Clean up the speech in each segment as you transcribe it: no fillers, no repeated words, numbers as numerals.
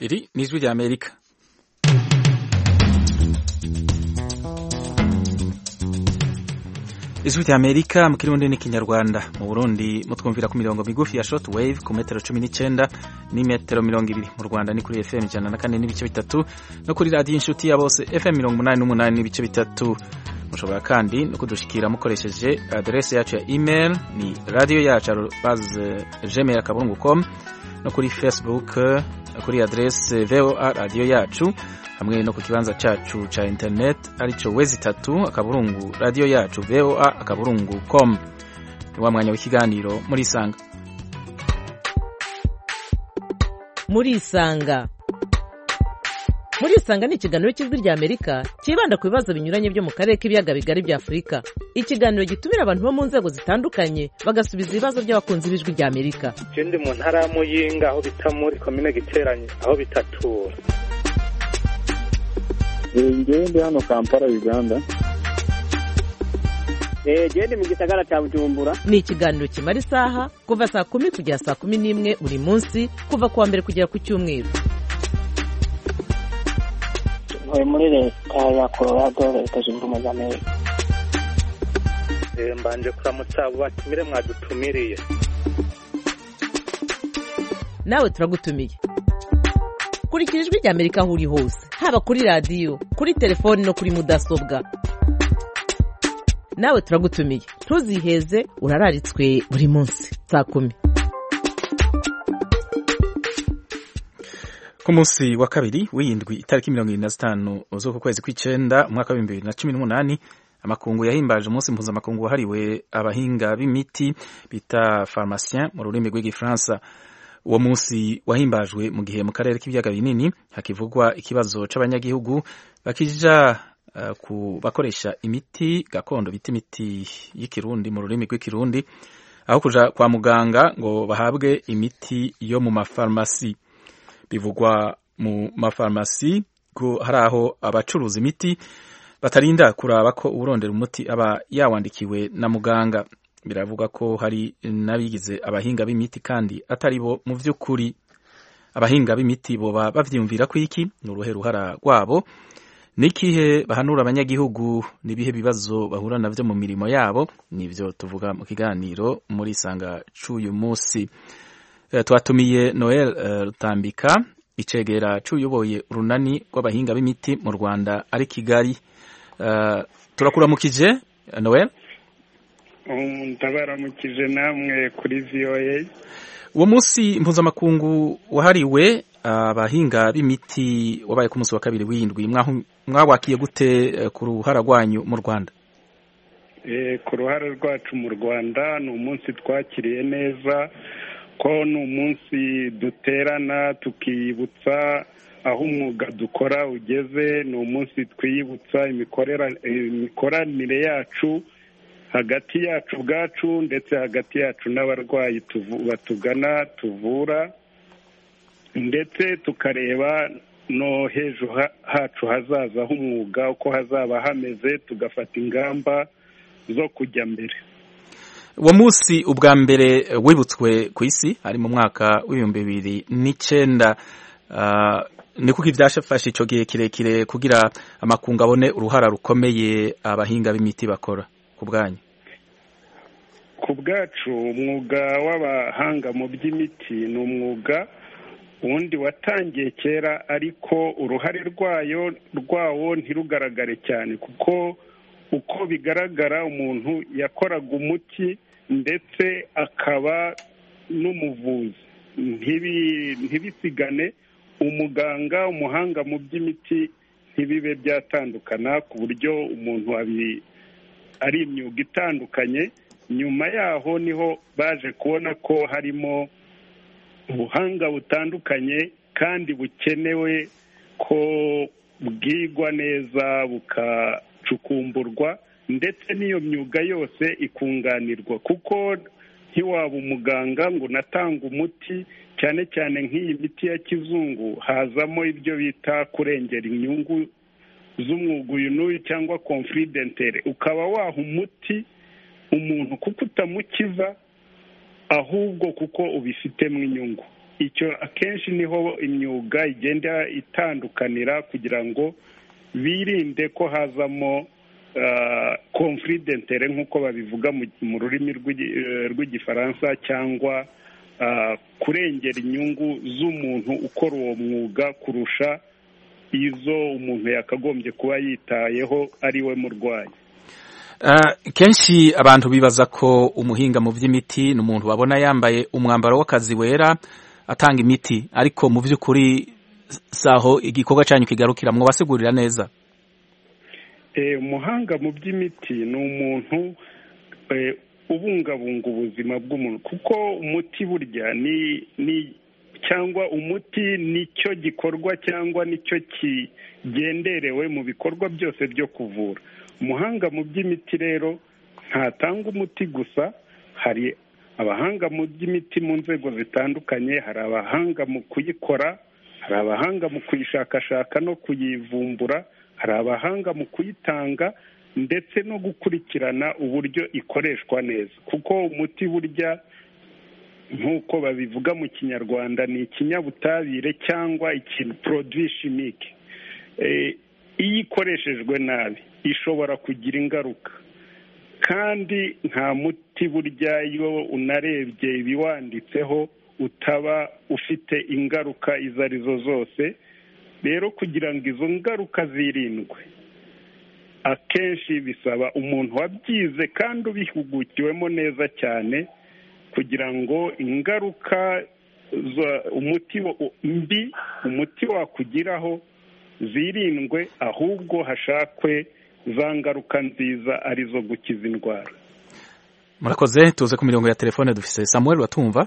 Iri ni ijwi rya Amerika. Ijwi rya Amerika mu Kirundi n'ikinyarwanda. Mu Burundi mutwumvira ku mirongo migufi ya short wave ku metero 19 n'imetero 20. Mu Rwanda ni kuri FM 104 n'ibice bitatu no kuri radio inshuti ya bose FM 88 n'ibice bitatu. Mushobora kandi no kudushikira mukoresheje adresse yacu ya email ni radio@gmail.com no kuri Facebook kuri adresse VOA radio yacu hamwe no ku kibanza cacu ca internet arico wezi3 akaburungu radio yacu VOA akaburungu.com. Wa mwanya w'ikiganiro muri sanga. Muri sanga ni ikiganiro cy'ijwi rya Amerika kibanda ku bibazo binyuranye byo mu karere k'ibiyaga bigari bya Afurika. Ikiganiro gitumira abantu bo mu nzego zitandukanye bagasubiza ibibazo by'abakunzi b'ijwi rya Amerika. Ndi mu ntara ya Muyinga aho bita muri commune Giteranye aho bitatura. Ndi hano Kampala Uganda. Ndi mu gisagara cya Bujumbura. Ni ikiganiro kimara isaha kuva saa 10 kugera saa 11 buri munsi kuva kuwa mbere kugera ku cyumweru. Muri leta ya Colorado leta zunze ubumwe za Amerika. Mbanje kuramutsa abo batumire mwadutumiriye. Nawe turagutumiye. Kurikira ijwi rya Amerika aho uri hose, haba kuri radio, kuri telefone no kuri mudasobwa. Nawe turagutumiye. Ntuziheze urararitswe buri munsi saa 10. Ku munsi wa kabiri w'indwi itariki 25 z'uku kwezi kw'icenda umwaka wa 2018 amakungu yahimbaje umunsi mpuzamakungu wahariwe abahinga b'imiti bita pharmacien mu rurimi rw'igifaransa. Uwo munsi wahimbajwe mu gihe mu karere k'ibiyaga binini hakivugwa ikibazo c'abanyagihugu bakija bakoresha imiti gakondo bita imiti y'ikirundi mu rurimi rw'ikirundi aho kuja kwa muganga ngo bahabwe imiti yo mu mafarmasi. Bivugwa mu mafarmasi ko hari aho abacuruza imiti batarinda kuraba ko urondera umuti aba yawandikiwe na muganga. Biravuga ko hari nabigize abahinga b'imiti kandi atari bo mu vy'ukuri. Abahinga b'imiti boba bavyumvira ko iki n'uruhe ruhara rwabo nikihe bahanura abanyagihugu nibihe bibazo bahura navyo mu mirimo yabo. Nivyo tuvuga mu kiganiro muri sanga c'uyu munsi. Twatumiye Noel Rutambika icegera c'uyoboye urunani rw'abahinga b'imiti mu Rwanda ari Kigali. Turakuramukije Noel. Ndabaramukije namwe kuri VOA. Uwo munsi mpuzamakungu wahariwe abahinga b'imiti wabaye ku munsi wa kabiri w'indwi mwawakiye gute ku ruhara rwanyu mu Rwanda? Ku ruhara rwacu mu Rwanda ni umunsi twakiriye neza ko ni umunsi duterana tukiyibutsa aho umwuga dukora ugeze. Ni umunsi twiyibutsa imikoranire yacu hagati yacu ubwacu ndetse hagati yacu n'abarwayi batugana tuvura, ndetse tukareba no hejuru hacu hazaza h'umwuga uko hazaba hameze tugafata ingamba zo kujya mbere. Uwo munsi ubwa mbere wibutswe ku isi ari mu mwaka w'2009. Ni kuko ivyashafashe ico gihe kirekire kugira amakungu abone uruhara rukomeye abahinga b'imiti bakora ku bwanyu? Ku bwacu umwuga w'abahanga mu by'imiti ni umwuga wundi watangiye kera, ariko uruhare rwawo ntirugaragare cyane, kuko uko bigaragara umuntu yakoraga umuti ndetse akaba n'umuvuzi. Ntibisigane umuganga umuhanga mu by'imiti ntibibe byatandukana ku buryo umuntu ari imyuga itandukanye. Nyuma yaho niho baje kubona ko harimo ubuhanga butandukanye kandi bukenewe ko bwigwa neza bukacukumburwa, ndetse n'iyo myuga yose ikunganirwa, kuko ntiwaba umuganga ngo unatanga umuti, cyane cyane nk'iyi miti ya kizungu hazamo ibyo bita kurengera inyungu z'umwuga uyu n'uyu cyangwa conflit d'intérêt. Ukaba waha umuti umuntu kuko utamukiza ahubwo kuko ubifitemo inyungu. icyo akenshi niho imyuga igenda itandukanira kugira ngo birinde ko hazamo conflit d'intérêt nk'uko babivuga mu rurimi rw'igifaransa cyangwa kurengera inyungu z'umuntu ukora uwo mwuga kurusha izo umuntu yakagombye kuba yitayeho ari we murwayi. Kenshi abantu bibaza ko umuhinga mu by'imiti ni umuntu babona yambaye umwambaro w'akazi wera atanga imiti, ariko mu by'ukuri saho igikorwa cyanyu kigarukira. Mwabasigurira neza? Umuhanga mu by'imiti ni umuntu ubungabunga ubuzima bw'umuntu, kuko umuti burya ni cyangwa umuti nicyo gikorwa cyangwa nicyo kigenderewe mu bikorwa byose byo kuvura. Umuhanga mu by'imiti rero ntatanga umuti gusa, hari abahanga mu by'imiti mu nzego zitandukanye, hari abahanga mu kuyikora, hari abahanga mu kuyishakashaka no kuyivumbura, hari abahanga mu kuyitanga ndetse no gukurikirana uburyo ikoreshwa neza, kuko umuti burya nk'uko babivuga mu kinyarwanda ni ikinyabutabire cyangwa ikintu produit chimique. Iyo ikoreshejwe nabi ishobora kugira ingaruka, kandi nta muti burya iyo unarebye ibiwanditseho utaba ufite ingaruka izo arizo zose. Rero kugira ngo izo ngaruka zirindwe akenshi bisaba umuntu wabyize kandi ubihugukiwemo neza cyane, kugira ngo ingaruka umuti wakugiraho zirindwe, ahubwo hashakwe za ngaruka nziza arizo gukiza indwara. Murakoze. Tuze ku mirongo ya telefone dufise Samuel, watumva?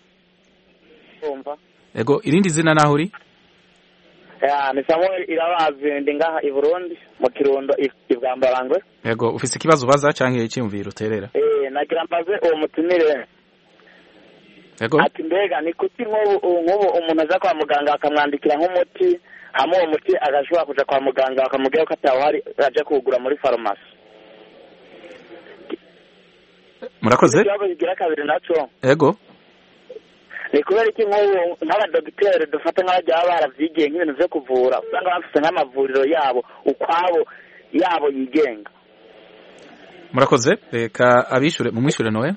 Ego, irindi zina naho uri? Ni Samuel Irabazi, ndi ngaha i Burundi mu Kirundo Ibwambarangwe. Ego, ufise ikibazo baza canke icyumviro uterera? Nagira mbaze uwo mutumire. Ego. Ati mbega ni kuki nk'ubu umuntu aza kwa muganga akamwandikira nk'umuti, hama uwo muti agashobora kuja kwa muganga akamubwira ko atawuhari aje kuwugura muri farumasi? Murakoze. Ikibazo kigira kabiri naco. Ego. Ni kubera iki nk'ubu nk'abadogiteri dufata nk'abajya baravyigiye nk'ibintu vyo kuvura, usanga bafite nk'amavuriro yabo ukwabo yabo yigenga? Murakoze. Reka abishure mumwishure Noe.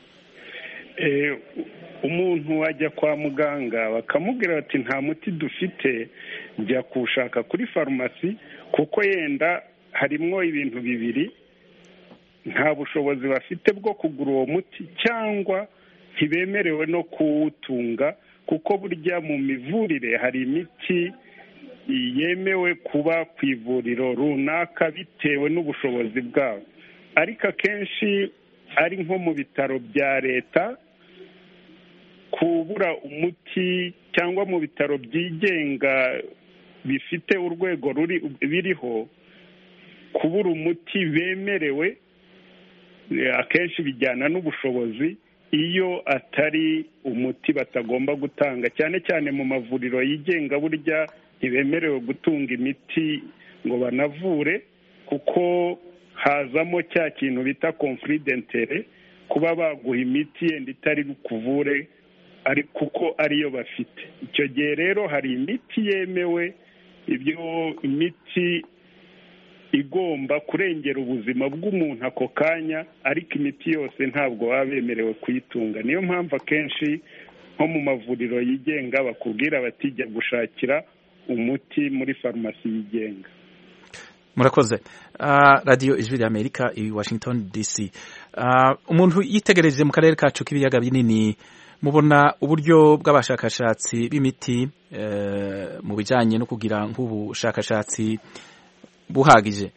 Umuntu ajya kwa muganga bakamubwira bati nta muti dufite, jya kuwushaka kuri farumasi, kuko yenda harimwo ibintu bibiri: nta bushobozi bafite bwo kugura uwo muti cyangwa ntibemerewe no kuwutunga, kuko burya mu mivurire hari imiti yemewe kuba ku ivuriro runaka bitewe n'ubushobozi bwabo, ariko akenshi ari nko mu bitaro bya leta kubura umuti, cyangwa mu bitaro byigenga bifite urwego biriho kubura umuti bemerewe, akenshi bijyana n'ubushobozi. Iyo atari umuti batagomba gutanga, cyane cyane mu mavuriro yigenga burya ntibemerewe gutunga imiti ngo banavure, kuko hazamo cya kintu bita conflit d'intérêt, kuba baguha imiti yenda itari bukuvure kuko ariyo bafite. Icyo gihe rero hari imiti yemewe, ibyo imiti igomba kurengera ubuzima bw'umuntu ako kanya, ariko imiti yose ntabwo baba bemerewe kuyitunga. Niyo mpamvu akenshi nko mu mavuriro yigenga bakubwira bati jya gushakira umuti muri farumasi yigenga. Murakoze. Radio Ijwi ry'Amerika i Washington DC. Umuntu yitegereje mu karere kacu k'ibiyaga binini, mubona uburyo bw'abashakashatsi b'imiti mu bijyanye no kugira nk'ubushakashatsi buhagije?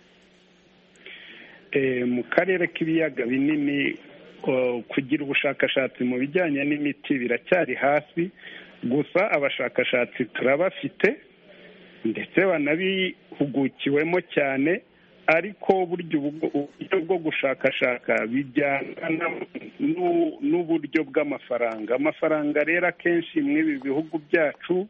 Mu karere k'ibiyaga binini kugira ubushakashatsi mu bijyanye n'imiti biracyari hasi, gusa abashakashatsi turabafite ndetse banabihugukiwemo cyane, ariko buryo bwo gushakashaka bijyana n'uburyo bw'amafaranga. Amafaranga rero akenshi mw'ibi bihugu byacu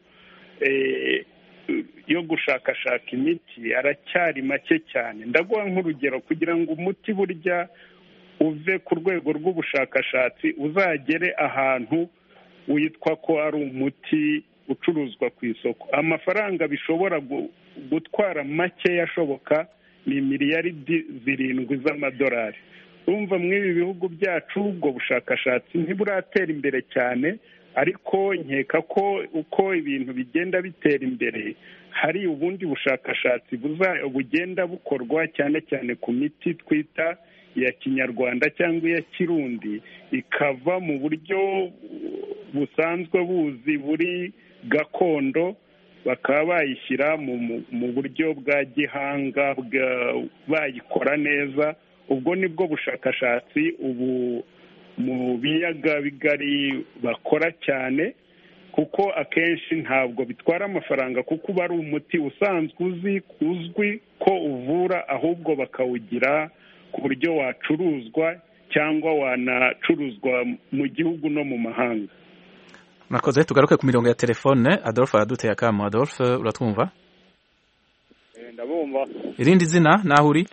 yo gushakashaka imiti aracyari make cyane. Ndaguha nk'urugero, kugira ngo umuti burya uve ku rwego rw'ubushakashatsi uzagere ahantu witwa ko ari umuti ucuruzwa ku isoko. Amafaranga bishobora gutwara makeya ashoboka ni miliyaridi 7 z'amadolari. Urumva mw'ibi bihugu byacu ubwo bushakashatsi ntiburatera imbere cyane, ariko nkeka ko uko ibintu bigenda bitera imbere hari ubundi bushakashatsi bugenda bukorwa cyane cyane ku miti twita ya kinyarwanda cyangwa iya kirundi, ikava mu buryo busanzwe buzi buri gakondo bakaba bayishyira mu buryo bwa gihanga bayikora neza. Ubwo nibwo bushakashatsi ubu mu biyaga bigari bakora cyane, kuko akenshi ntabwo bitwara amafaranga kuko uba ari umuti usanzwe uzwi ko uvura, ahubwo bakawugira ku buryo wacuruzwa cyangwa wanacuruzwa mu gihugu no mu mahanga. Murakoze. Tugaruke ku mirongo ya telefone. Adolphe araduteye akamo. Adolphe, uratwumva? Ndabumva. Irindi zina naho uri?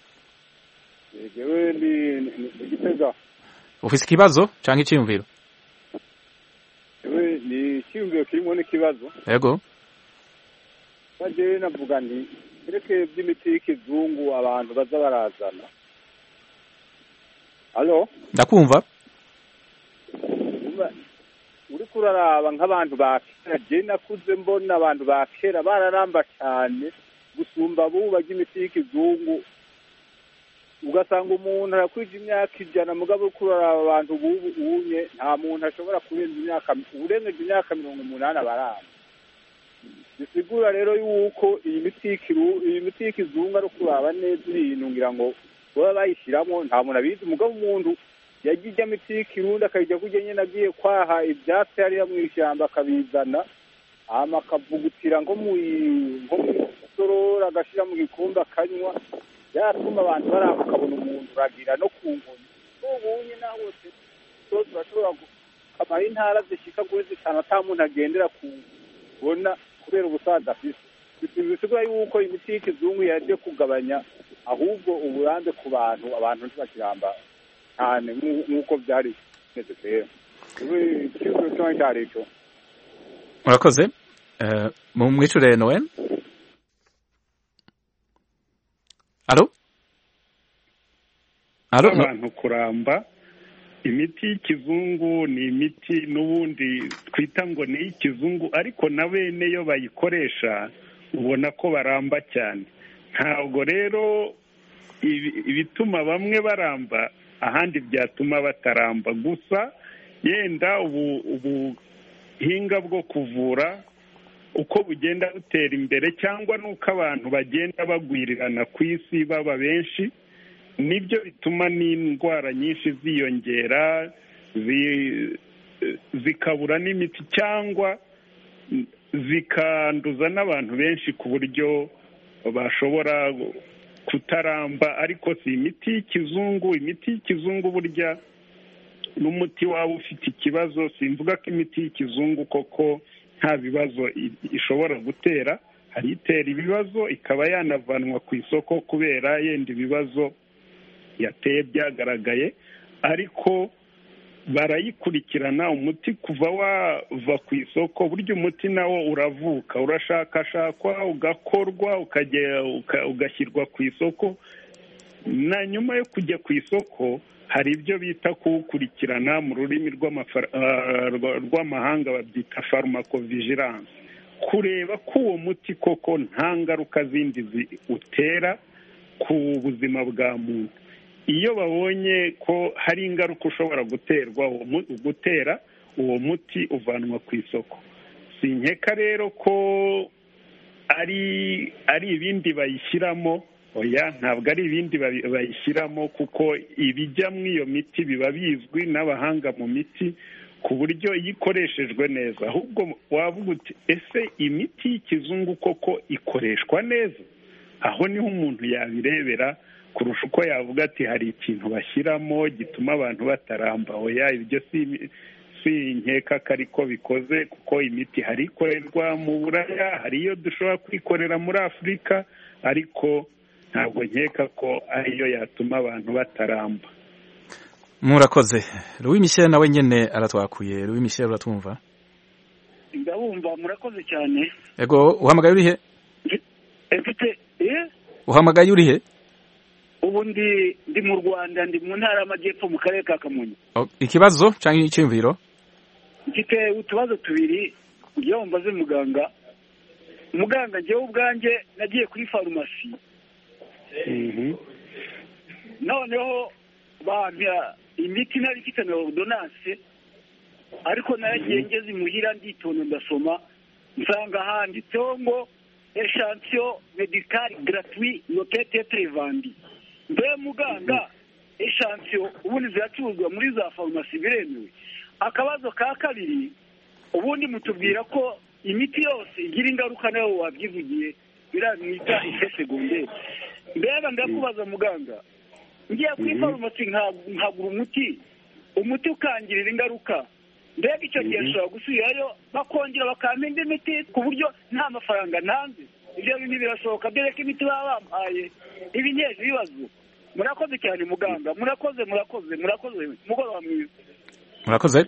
Jewe ni Gitega. Ufise ikibazo canke iciyumviro? Jewe ni iciyumviro kirimo n'ikibazo. Yego. Baje navuga nti reke by'imiti y'ikizungu abantu baza barazana. Allo? Ndakumva. Uri kuraraba nk'abantu ba kera, je nakuze mbona abantu ba kera bararamba cyane gusumba buba imiti y'ikizungu. Ugasanga umuntu arakwije imyaka 100 mugabo uri kuraraba abantu ubunye nta muntu ashobora kurenza urengeje imyaka 80 baramba. Bisigura rero yuko iyi miti y'ikizungu ari kuraba neza ibintu ngira ngo baba bayishyiramo nta muntu abizi. Mugabo umuntu yagijya miti y'ikirundi akajya kujya nyine agiye kwaha ibyatsi hariya mu ishyamba akabizana amakavugutira nko mu sorora agashyira mu gikombe akanywa, yatuma abantu baramba akabona umuntu uragira no ku nkoni. Ubunye naho twose bashobora gukamara intara zishyika kuri 5 ata muntu agendera kubona kubera ubusaza afise. Bisigura yuko imiti y'ikizungu yaje kugabanya ahubwo uburambe ku abantu ntibakiramba cyane nk'uko byari bimeze kera. Ikibazo cyo cyari cyo. Murakoze. Mu mwicure Noel. Allo? Abantu kuramba imiti y'ikizungu ni imiti n'ubundi twita ngo ni y'ikizungu, ariko na bene yo bayikoresha ubona ko baramba cyane. Ntabwo rero ibituma bamwe baramba ahandi byatuma bataramba. Gusa yenda ubuhinga bwo kuvura uko bugenda butera imbere cyangwa nuko abantu bagenda bagwirirana ku isi baba benshi, nibyo bituma n'indwara nyinshi ziyongera zikabura n'imiti cyangwa zikanduza n'abantu benshi ku buryo bashobora kutaramba. Ariko si imiti y'ikizungu burya n'umuti waba ufite ikibazo. Simvuga ko imiti y'ikizungu koko nta bibazo ishobora gutera, hari itera ibibazo ikaba yanavanwa ku isoko kubera yenda ibibazo yateye byagaragaye, ariko barayikurikirana umuti kuva wava ku isoko. Burya umuti nawo uravuka, urashakashakwa, ugakorwa, ugashyirwa ku isoko, na nyuma yo kujya ku isoko hari ibyo bita kuwukurikirana, mu rurimi rw'amahanga babyita pharmacovigilance, kureba ko uwo muti koko nta ngaruka zindi utera ku buzima bwa muntu. Iyo babonye ko hari ingaruka ushobora gutera, uwo muti uvanwa ku isoko. Sinkeka rero ko ari ibindi bayishyiramo. Oya, ntabwo ari ibindi bayishyiramo, kuko ibijya muri iyo miti biba bizwi n'abahanga mu miti ku buryo iyo ikoreshejwe neza. Ahubwo wavuga uti ese imiti y'ikizungu koko ikoreshwa neza? Aho niho umuntu yabirebera kurusha uko yavuga ati hari ikintu bashyiramo gituma abantu bataramba. Oya, ibyo si nkeka ko ariko bikoze, kuko imiti hari ikorerwa mu Buraya, hari iyo dushobora kwikorera muri Afurika, ariko ntabwo nkeka ko ariyo yatuma abantu bataramba. murakoze. Louis Michel nawe nyene aratwakuye. Louis Michel uratwumva? Ndabumva, murakoze cyane. Ego uhamagaye urihe? Uhamagaye urihe? Ubu ndi mu Rwanda, ndi mu ntara y'Amajyepfo mu karere ka Kamonyi. Ikibazo cyangwa icyumviro? Mfite utubazo tubiri kugira ngo mbaze muganga. Muganga, njyewe ubwanjye nagiye kuri farumasi. Noneho bampa imiti nari ifite na ordonnance, ariko naragiye ngeze imuhira nditonda ndasoma, nsanga handitseho ngo échantillon médical gratuit ne peut être vendu. Mbe muganga, échantillon ubundi ziracuruzwa muri za farumasi biremewe? Akabazo ka kabiri, ubundi mutubwira ko imiti yose igira ingaruka nayo wabyivugiye biramwita effet secondaire. Mbega ndakubaza muganga, ngiye kuri farumasi nkagura umuti ukangirira ingaruka, mbega icyo gihe nshobora gusubirayo bakongera bakampa indi miti ku buryo nta mafaranga ntanze? Ibyo bintu birashoboka, dore ko imiti baba bampaye ibinyeje ibibazo. Murakoze cyane muganga, murakoze mugoroba mwiza. Murakoze.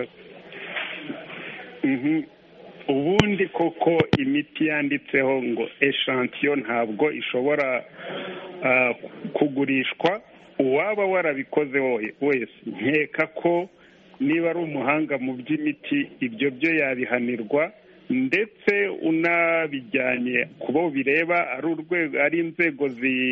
Ubundi koko imiti yanditseho ngo échantillon ntabwo ishobora kugurishwa uwaba warabikoze wese. Nkeka ko niba ari umuhanga mu by'imiti ibyo byo yabihanirwa, ndetse unabijyanye ku bo bireba, ari inzego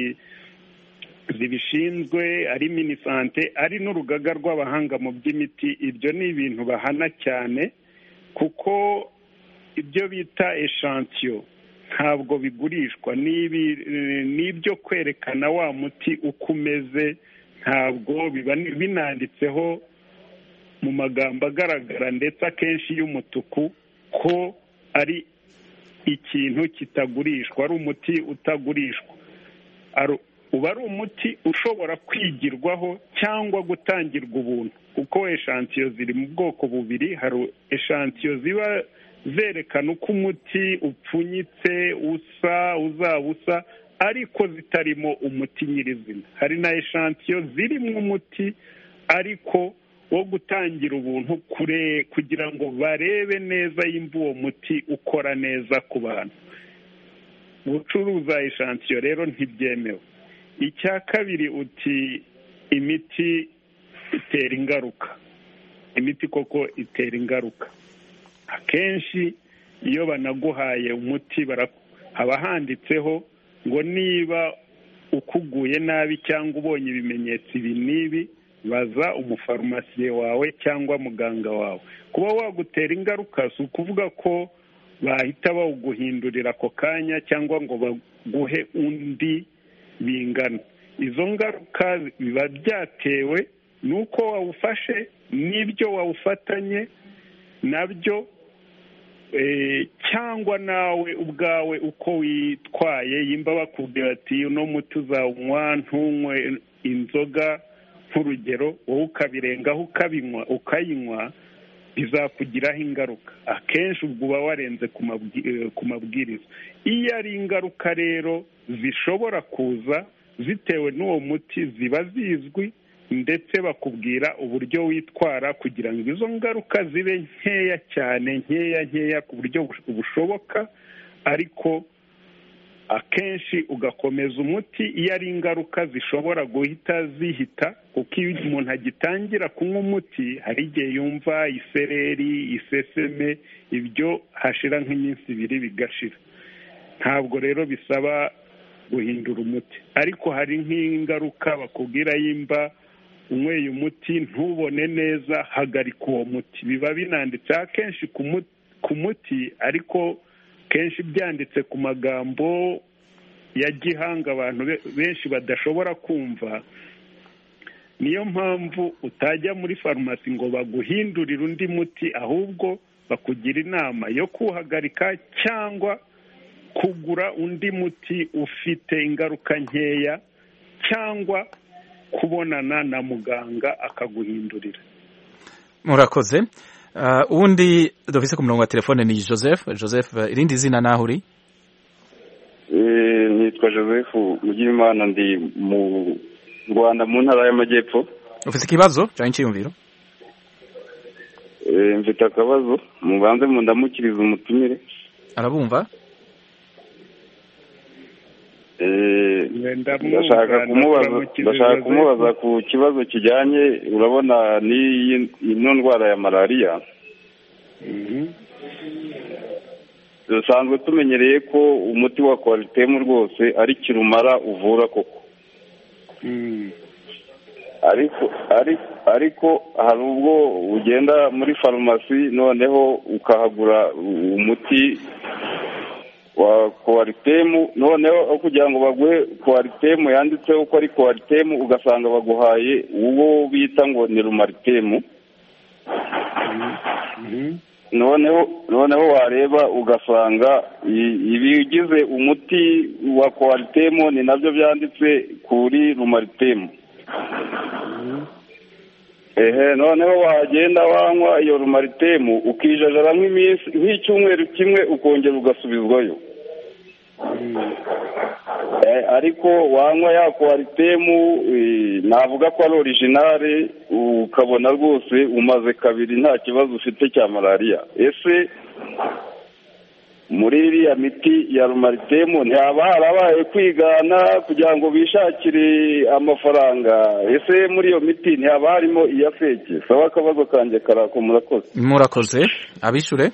zibishinzwe, ari minisante, ari n'urugaga rw'abahanga mu by'imiti. Ibyo ni ibintu bahana cyane, kuko ibyo bita échantillon ntabwo bigurishwa. N'ibyo kwerekana wa muti uko umeze ntabwo biba binanditseho mu magambo agaragara ndetse akenshi y'umutuku ko ari ikintu kitagurishwa, ari umuti utagurishwa. Uba ari umuti ushobora kwigirwaho cyangwa gutangirwa ubuntu, kuko échantillon ziri mu bwoko bubiri. Hari échantillon ziba zerekana uko umuti upfunyitse, uzaba usa, ariko zitarimo umuti nyirizina. Hari na échantillon zirimo umuti ariko wo gutangira ubuntu kugira ngo barebe neza yimba uwo muti ukora neza ku bantu. Gucuruza échantillon rero ntibyemewe. Icya kabiri, uti imiti itera ingaruka. Imiti koko itera ingaruka. Akenshi iyo banaguhaye umuti haba handitseho ngo niba ukuguye nabi cyangwa ubonye ibimenyetso ibi n'ibi, baza umufarumasiye wawe cyangwa muganga wawe. Kuba wagutera ingaruka si ukuvuga ko bahita bawuguhindurira ako kanya cyangwa ngo baguhe undi bingana. Izo ngaruka biba byatewe n'uko wawufashe n'ibyo wawufatanye nabyo, cyangwa nawe ubwawe uko witwaye. Yimba bakubwira ati uno muti uzawunywa, ntunywe inzoga nk'urugero, wowe ukabirengaho ukayinywa, bizakugiraho ingaruka. Akenshi ubwo uba warenze ku mabwiriza. Iyo ari ingaruka rero zishobora kuza zitewe n'uwo muti, ziba zizwi, ndetse bakubwira uburyo witwara kugira ngo izo ngaruka zibe nkeya cyane, nkeya ku buryo bushoboka, ariko akenshi ugakomeza umuti iyo ari ingaruka zishobora guhita zihita. Kuko iyo umuntu agitangira kunywa umuti hari igihe yumva isereri, iseseme, ibyo hashira nk'iminsi 2 bigashira. Ntabwo rero bisaba guhindura umuti, ariko hari nk'ingaruka bakubwira yimba unyweye umuti ntubone neza, hagarika uwo muti. Biba binanditse akenshi ku muti, ariko kenshi byanditse ku magambo ya gihanga abantu benshi badashobora kumva. Niyo mpamvu utajya muri farumasi ngo baguhindurire undi muti, ahubwo bakugira inama yo kuhagarika cyangwa kugura undi muti ufite ingaruka nkeya, cyangwa kubonana na muganga akaguhindurira. Murakoze. Undi dufise ku murongo wa telefone ni Joseph, irindi zina naho uri? Nitwa Joseph Mugimana, ndi mu Rwanda mu ntara y'Amajyepfo. ufite ikibazo cyangwa icyiyumviro? Mfite akabazo, mubanze mundamukiriza umutumire. Arabumva? Ndashaka kumubaza ku kibazo kijyanye, urabona ino ndwara ya malariya. Dusanzwe tumenyereye ko umuti wa Coartem rwose ari kirumara uvura koko. ariko hari ubwo ugenda muri farumasi noneho ukahagura umuti wa Coartem, noneho kugira ngo baguhe Coartem yanditseho ko ari Coartem, ugasanga baguhaye uwo bita ngo ni Rumartem. noneho wareba ugasanga ibigize umuti wa Coartem ni nabyo byanditse kuri Rumartem. Noneho wagenda wanywa iyo Rumartem ukijajara nk'icyumweru kimwe ukongera ugasubizwayo. Ariko wanywa ya Coartem navuga ko ari originale, ukabona rwose umaze kabiri nta kibazo ufite cya malariya. Ese muri iriya miti ya Rumartem ntihaba harabaye kwigana kugira ngo bishakire amafaranga? Ese muri iyo miti ntihaba harimo iya feke? Saba akabazo kanjye karako. Murakoze. Abishure?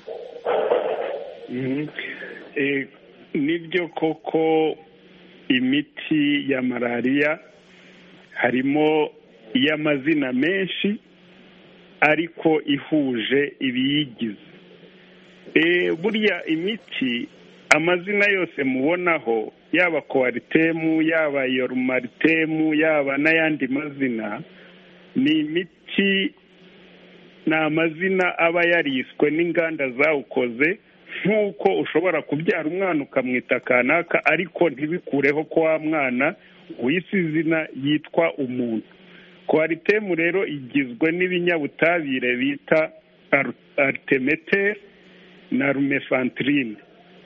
Nibyo koko imiti ya malariya harimo iy'amazina menshi ariko ihuje ibiyigize. Burya imiti amazina yose mubonaho, yaba Coartem, yaba Rumartem, yaba n'ayandi mazina, ni imiti, ni amazina aba yariswe n'inganda zawukoze. Nk'uko ushobora kubyara umwana ukamwita kanaka, ariko ntibikureho ko wa mwana w'isi izina yitwa umuntu. Coartem rero igizwe n'ibinyabutabire bita artemether na lumefantrine.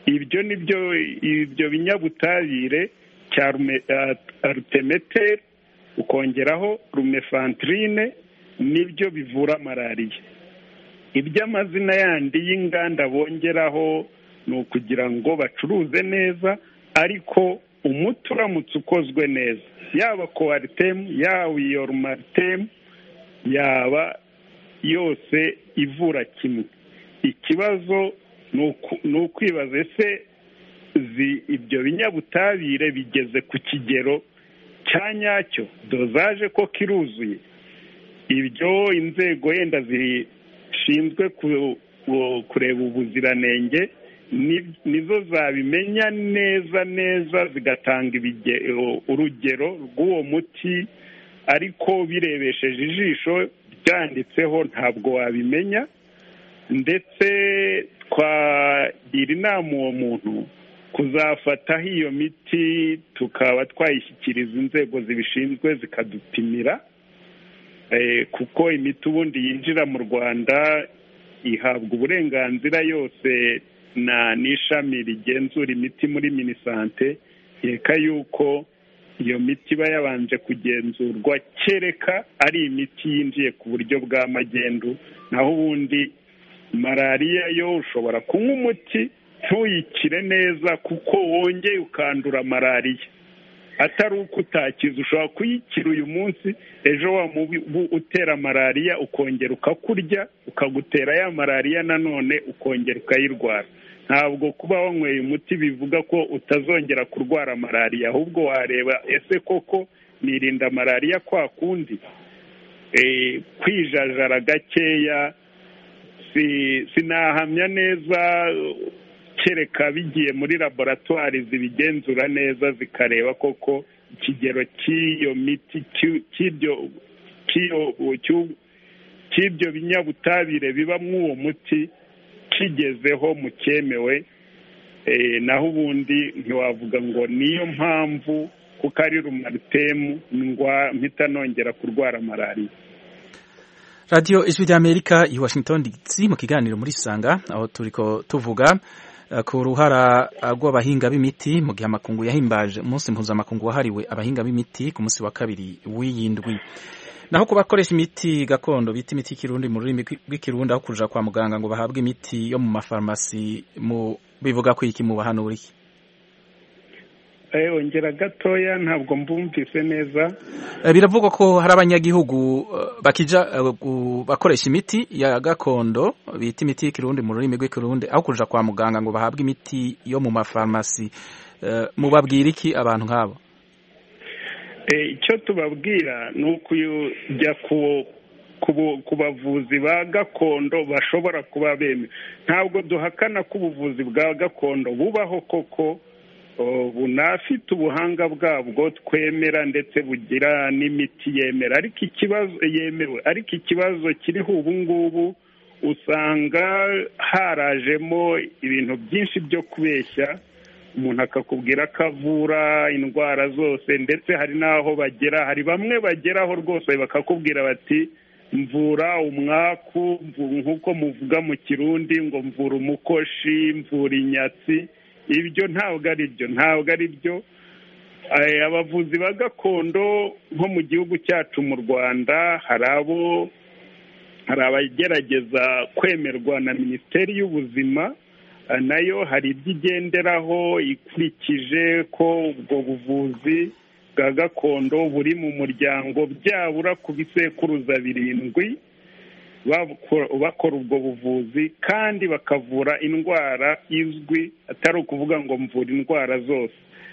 Ibyo binyabutabire cya artemether ukongeraho lumefantrine nibyo bivura malariya. Iby'amazina yandi y'inganda bongeraho ni ukugira ngo bacuruze neza, ariko umuti uramutse ukozwe neza, yaba Coartem yaba iyo Rumartem yaba yose ivura kimwe. Ikibazo ni ukwibaza, ese ibyo binyabutabire bigeze ku kigero cya nyacyo, dozaje ko kiruzuye? Ibyo inzego yenda zishinzwe kureba ubuziranenge nizo zabimenya neza zigatanga urugero rw'uwo muti, ariko birebesheje ijisho byanditseho ntabwo wabimenya. Ndetse twagira inama uwo muntu kuzafataho iyo miti tukaba twayishyikiriza inzego zibishinzwe zikadupimira, kuko imiti ubundi yinjira mu Rwanda ihabwa uburenganzira yose n'ishami rigenzura imiti muri Minisante, reka yuko iyo miti iba yabanje kugenzurwa, kereka ari imiti yinjiye ku buryo bwa magendu. Naho ubundi malariya yo ushobora kunywa umuti ntuyikire neza, kuko wongeye ukandura malariya, atari uko utakiza. Ushobora kuyikira uyu munsi, ejo wa mubu utera malariya ukongera ukakurya ukagutera ya malariya nanone ukongera ukayirwara. Ntabwo kuba wanyweye umuti bivuga ko utazongera kurwara malariya, ahubwo wareba ese koko nirinda malariya kwa kundi. Kwijajara gakeya sinahamya neza, kereka bigiye muri laboratwari zibigenzura neza zikareba koko ikigero cy'iyo miti cy'ibyo binyabutabire biba mw'uwo muti kigezeho mu cyemewe. Naho ubundi ntiwavuga ngo niyo mpamvu kuko ari Rumartem mpita nongera kurwara malariya. Radio Ijwi ry'Amerika i Washington DC mu kiganiro muri Sanga, aho turiko tuvuga ku ruhara rw'abahinga b'imiti mu gihe amakungu yahimbaje umunsi mpuzamakungu wahariwe abahinga b'imiti ku munsi wa kabiri w'iyindwi. naho kubakoresha imiti gakondo bita imiti y'ikirundi mu rurimi rw'ikirundi aho kuja kwa muganga ngo bahabwe imiti yo mu mafarumasi bivuga ko iki mubahanura iki? ongera gatoya ntabwo mbumvise neza. Biravugwa ko hari abanyagihugu bakija bakoresha imiti ya gakondo bita imiti y'ikirundi mu rurimi rw'ikirundi aho kuja kwa muganga ngo bahabwe imiti yo mu mafarumasi. Mubabwira iki abantu nk'abo? Icyo tubabwira ni ukujya ku bavuzi ba gakondo bashobora kuba bemewe. Ntabwo duhakana ko ubuvuzi bwa gakondo bubaho koko bunafite ubuhanga bwabwo twemera ndetse bugira n'imiti yemera ariko ikibazo kiriho ubu ngubu usanga harajemo ibintu byinshi byo kubeshya. Umuntu akakubwira ko avura indwara zose ndetse hari n'aho bagera, hari bamwe bageraho rwose bakakubwira bati mvura umwaku nk'uko muvuga mu kirundi ngo mvura umukoshi, mvura inyatsi. Ibyo ntabwo ari byo. Abavuzi ba gakondo nko mu gihugu cyacu mu Rwanda hari abagerageza kwemerwa na Minisiteri y'Ubuzima, nayo hari ibyo igenderaho ikurikije ko ubwo buvuzi bwa gakondo buri mu muryango byabura ku bisekuruza 7 bakora ubwo buvuzi kandi bakavura indwara izwi, atari ukuvuga ngo mvura indwara zose.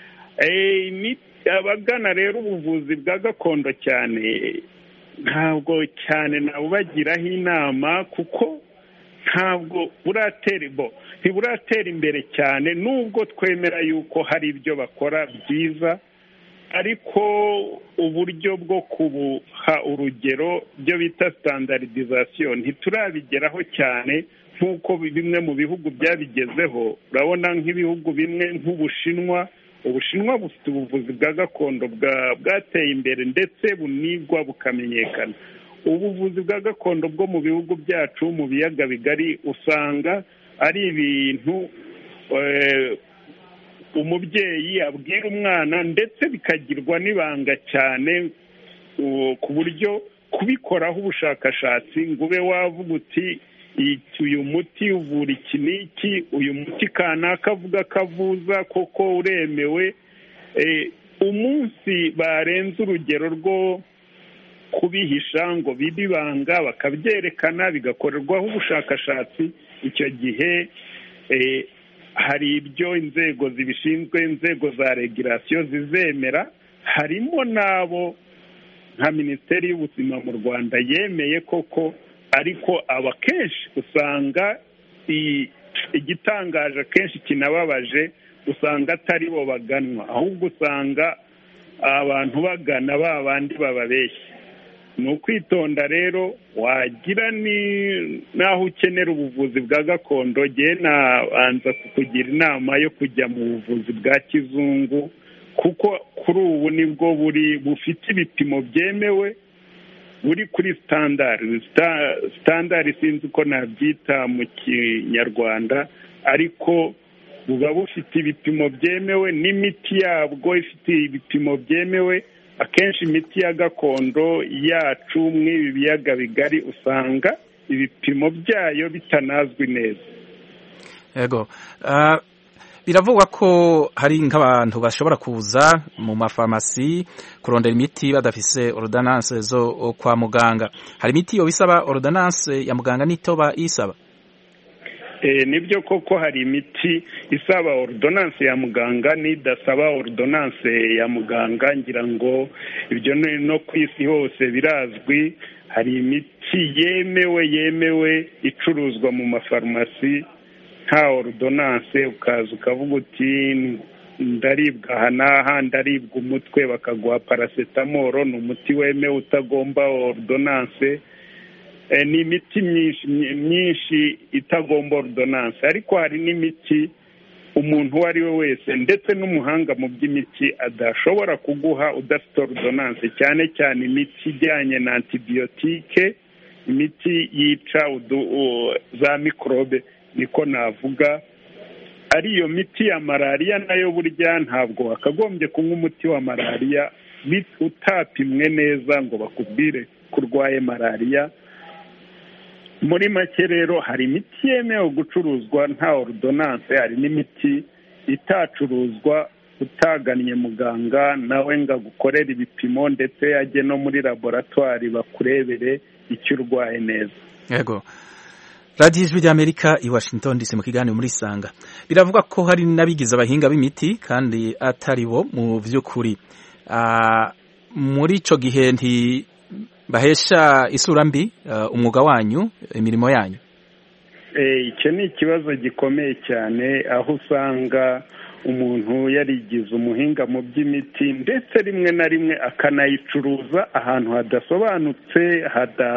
Abagana rero ubuvuzi bwa gakondo cyane ntabwo cyane nabubagiraho inama kuko ntabwo ntiburatera imbere cyane, nubwo twemera yuko hari ibyo bakora byiza, ariko uburyo bwo kubuha urugero byo bita standardization ntiturabigeraho cyane nk'uko bimwe mu bihugu byabigezeho. Urabona nk'ibihugu bimwe nk'Ubushinwa bufite ubuvuzi bwa gakondo bwateye imbere ndetse bunigwa bukamenyekana. Ubuvuzi bwa gakondo bwo mu bihugu byacu mu biyaga bigari usanga ari ibintu umubyeyi abwira umwana ndetse bikagirwa n'ibanga cyane ku buryo kubikoraho ubushakashatsi ngo ube wavuga uti uyu muti uvura iki n'iki, uyu muti kanaka avuga ko avuza koko uremewe. Umunsi barenze urugero rwo kubihisha ngo bibe ibanga bakabyerekana bigakorerwaho ubushakashatsi, icyo gihe hari ibyo inzego zibishinzwe, inzego za regulation zizemera, harimo n'abo nka Minisiteri y'Ubuzima mu Rwanda yemeye koko, ariko akenshi usanga igitangaje akenshi kinababaje usanga atari bo baganwa, ahubwo usanga abantu bagana ba bandi bababeshya. Ni ukwitonda rero, wagira n'aho ukenera ubuvuzi bwa gakondo jye nabanza kukugira inama yo kujya mu buvuzi bwa kizungu kuko kuri ubu nibwo bufite ibipimo byemewe, buri kuri standard sinzi uko nabyita mu Kinyarwanda, ariko buba bufite ibipimo byemewe n'imiti yabwo ifite ibipimo byemewe. Akenshi imiti ya gakondo yacu mw'ibi biyaga bigari usanga ibipimo byayo bitanazwi neza. Yego. Biravugwa ko hari nk'abantu bashobora kuza mu mafarmasi kurondera imiti badafise ordonnance zo kwa muganga. Hari imiti yo bisaba ordonnance ya muganga n'itoba isaba? Nibyo koko hari imiti isaba ordonnance ya muganga n'idasaba ordonnance ya muganga. Ngira ngo ibyo no ku isi hose birazwi. Hari imiti yemewe icuruzwa mu mafarmasi nta ordonnance, ukaza ukavuga uti ndaribwa aha n'aha, ndaribwa umutwe, bakaguha paracetamol, ni umuti wemewe utagomba ordonnance. Ni imiti myinshi itagomba ordonnance, ariko hari n'imiti umuntu uwo ari we wese ndetse n'umuhanga mu by'imiti adashobora kuguha udafite ordonnance, cyane cyane imiti ijyanye na antibiotique, imiti yica za microbe niko navuga. Ariyo miti ya malariya nayo burya ntabwo wakagombye kunywa umuti wa malariya utapimwe neza ngo bakubwire ko urwaye malariya. Muri make rero hari imiti yemewe gucuruzwa nta ordonance, hari n'imiti itacuruzwa utagannye muganga nawe ngo agukorere ibipimo ndetse yajye no muri laboratwari bakurebere icyo urwaye neza. Yego. radiyo ijwi ry'Amerika i Washington DC mu kiganiro muri Sanga. Biravuga ko hari n'abigize abahinga b'imiti kandi atari bo mu by'ukuri. Muri ico gihe bahesha isura mbi umwuga wanyu, imirimo yanyu. Icyo ni ikibazo gikomeye cyane, aho usanga umuntu yarigize umuhinga mu by'imiti ndetse rimwe na rimwe akanayicuruza ahantu hadasobanutse,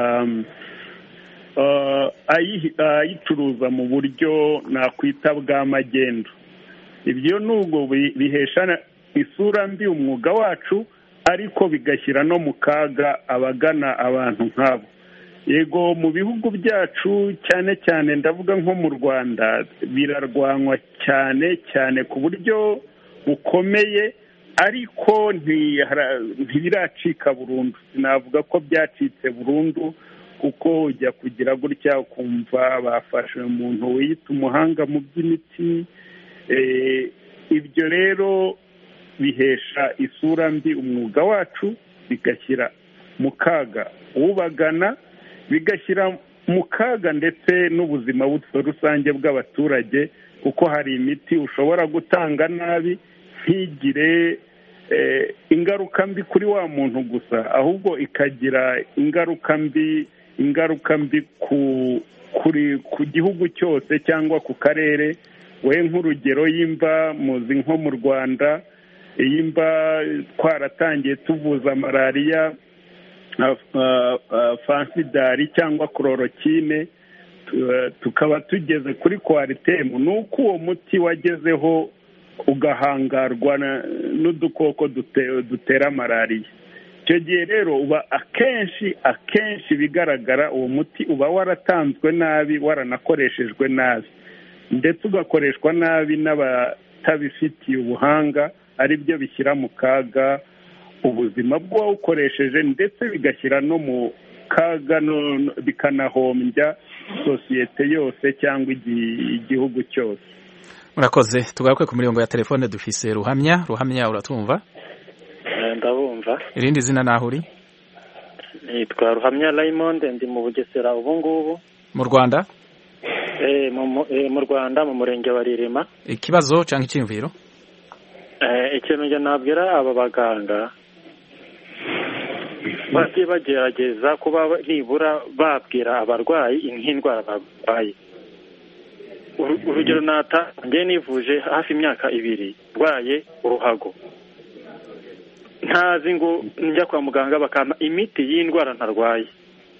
ayicuruza mu buryo nakwita bw'amagendo. Ibyo nubwo bihesha isura mbi umwuga wacu, ariko bigashyira no mu kaga abagana abantu nk'abo. Yego, mu bihugu byacu cyane cyane ndavuga nko mu Rwanda birarwanwa cyane cyane ku buryo bukomeye, ariko ntibiracika burundu. Sinavuga ko byacitse burundu, kuko ujya kugira gutya ukumva bafashe umuntu wiyita umuhanga mu by'imiti. Ibyo rero bihesha isura mbi umwuga wacu, bigashyira mu kaga ubagana, bigashyira mu kaga ndetse n'ubuzima rusange bw'abaturage, kuko hari imiti ushobora gutanga nabi ntigire ingaruka mbi kuri wa muntu gusa, ahubwo ikagira ingaruka mbi ku gihugu cyose cyangwa ku karere. We nk'urugero, yimba muzi nko mu Rwanda, yimba twaratangiye tuvuza malariya, fansidari cyangwa chloroquine, tukaba tugeze kuri kwaritemu, ni uko uwo muti wagezeho ugahangarwa n'udukoko dutera malariya. Icyo gihe rero uba akenshi bigaragara uwo muti uba waratanzwe nabi, waranakoreshejwe nabi, ndetse ugakoreshwa nabi n'abatabifitiye ubuhanga, ari byo bishyira mu kaga ubuzima bw'uwawukoresheje, ndetse bigashyira no mu kaga bikanahombya sosiyete yose cyangwa igihugu cyose. Murakoze. Tugaruke ku mirongo ya telefone. Dufise Ruhamya. Ruhamya, uratumva? Ndabumva. Irindi zina naho uri? Nitwa Ruhamya Raymond, ndi mu Bugesera ubu ngubu. Mu Rwanda? Mu Rwanda, mu murenge wa Ririma. Ikibazo cyangwa icyumviro? Ikintu njye nabwira aba baganga, bajye bagerageza kuba nibura babwira abarwayi nk'indwara barwaye. Urugero njye nivuje hafi imyaka 2 ndwaye uruhago, ntazi ngo njya kwa muganga bakampa imiti y'indwara ntarwaye.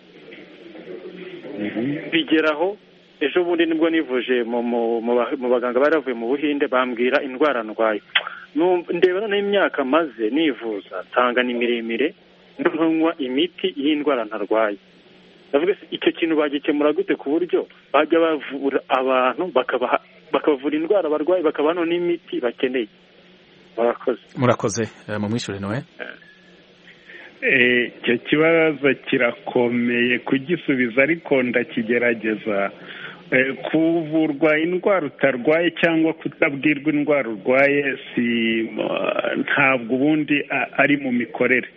Bigeraho ejo bundi nibwo nivuje mu baganga bari bavuye mu Buhinde, bambwira indwara ndwaye. Ndeba n'imyaka maze nivuza, tanga ni miremire, ndanywa imiti y'indwara ntarwaye. Ndavuga icyo kintu bagikemura gute ku buryo bajya bavura abantu bakabavura indwara barwaye, bakabano n'imiti bakeneye. Murakoze. Mu mwishure Noe. Icyo kibazo kirakomeye kugisubiza, ariko ndakigerageza. Kuvurwa indwara utarwaye cyangwa kutabwirwa indwara urwaye ntabwo ubundi ari mu mikorere.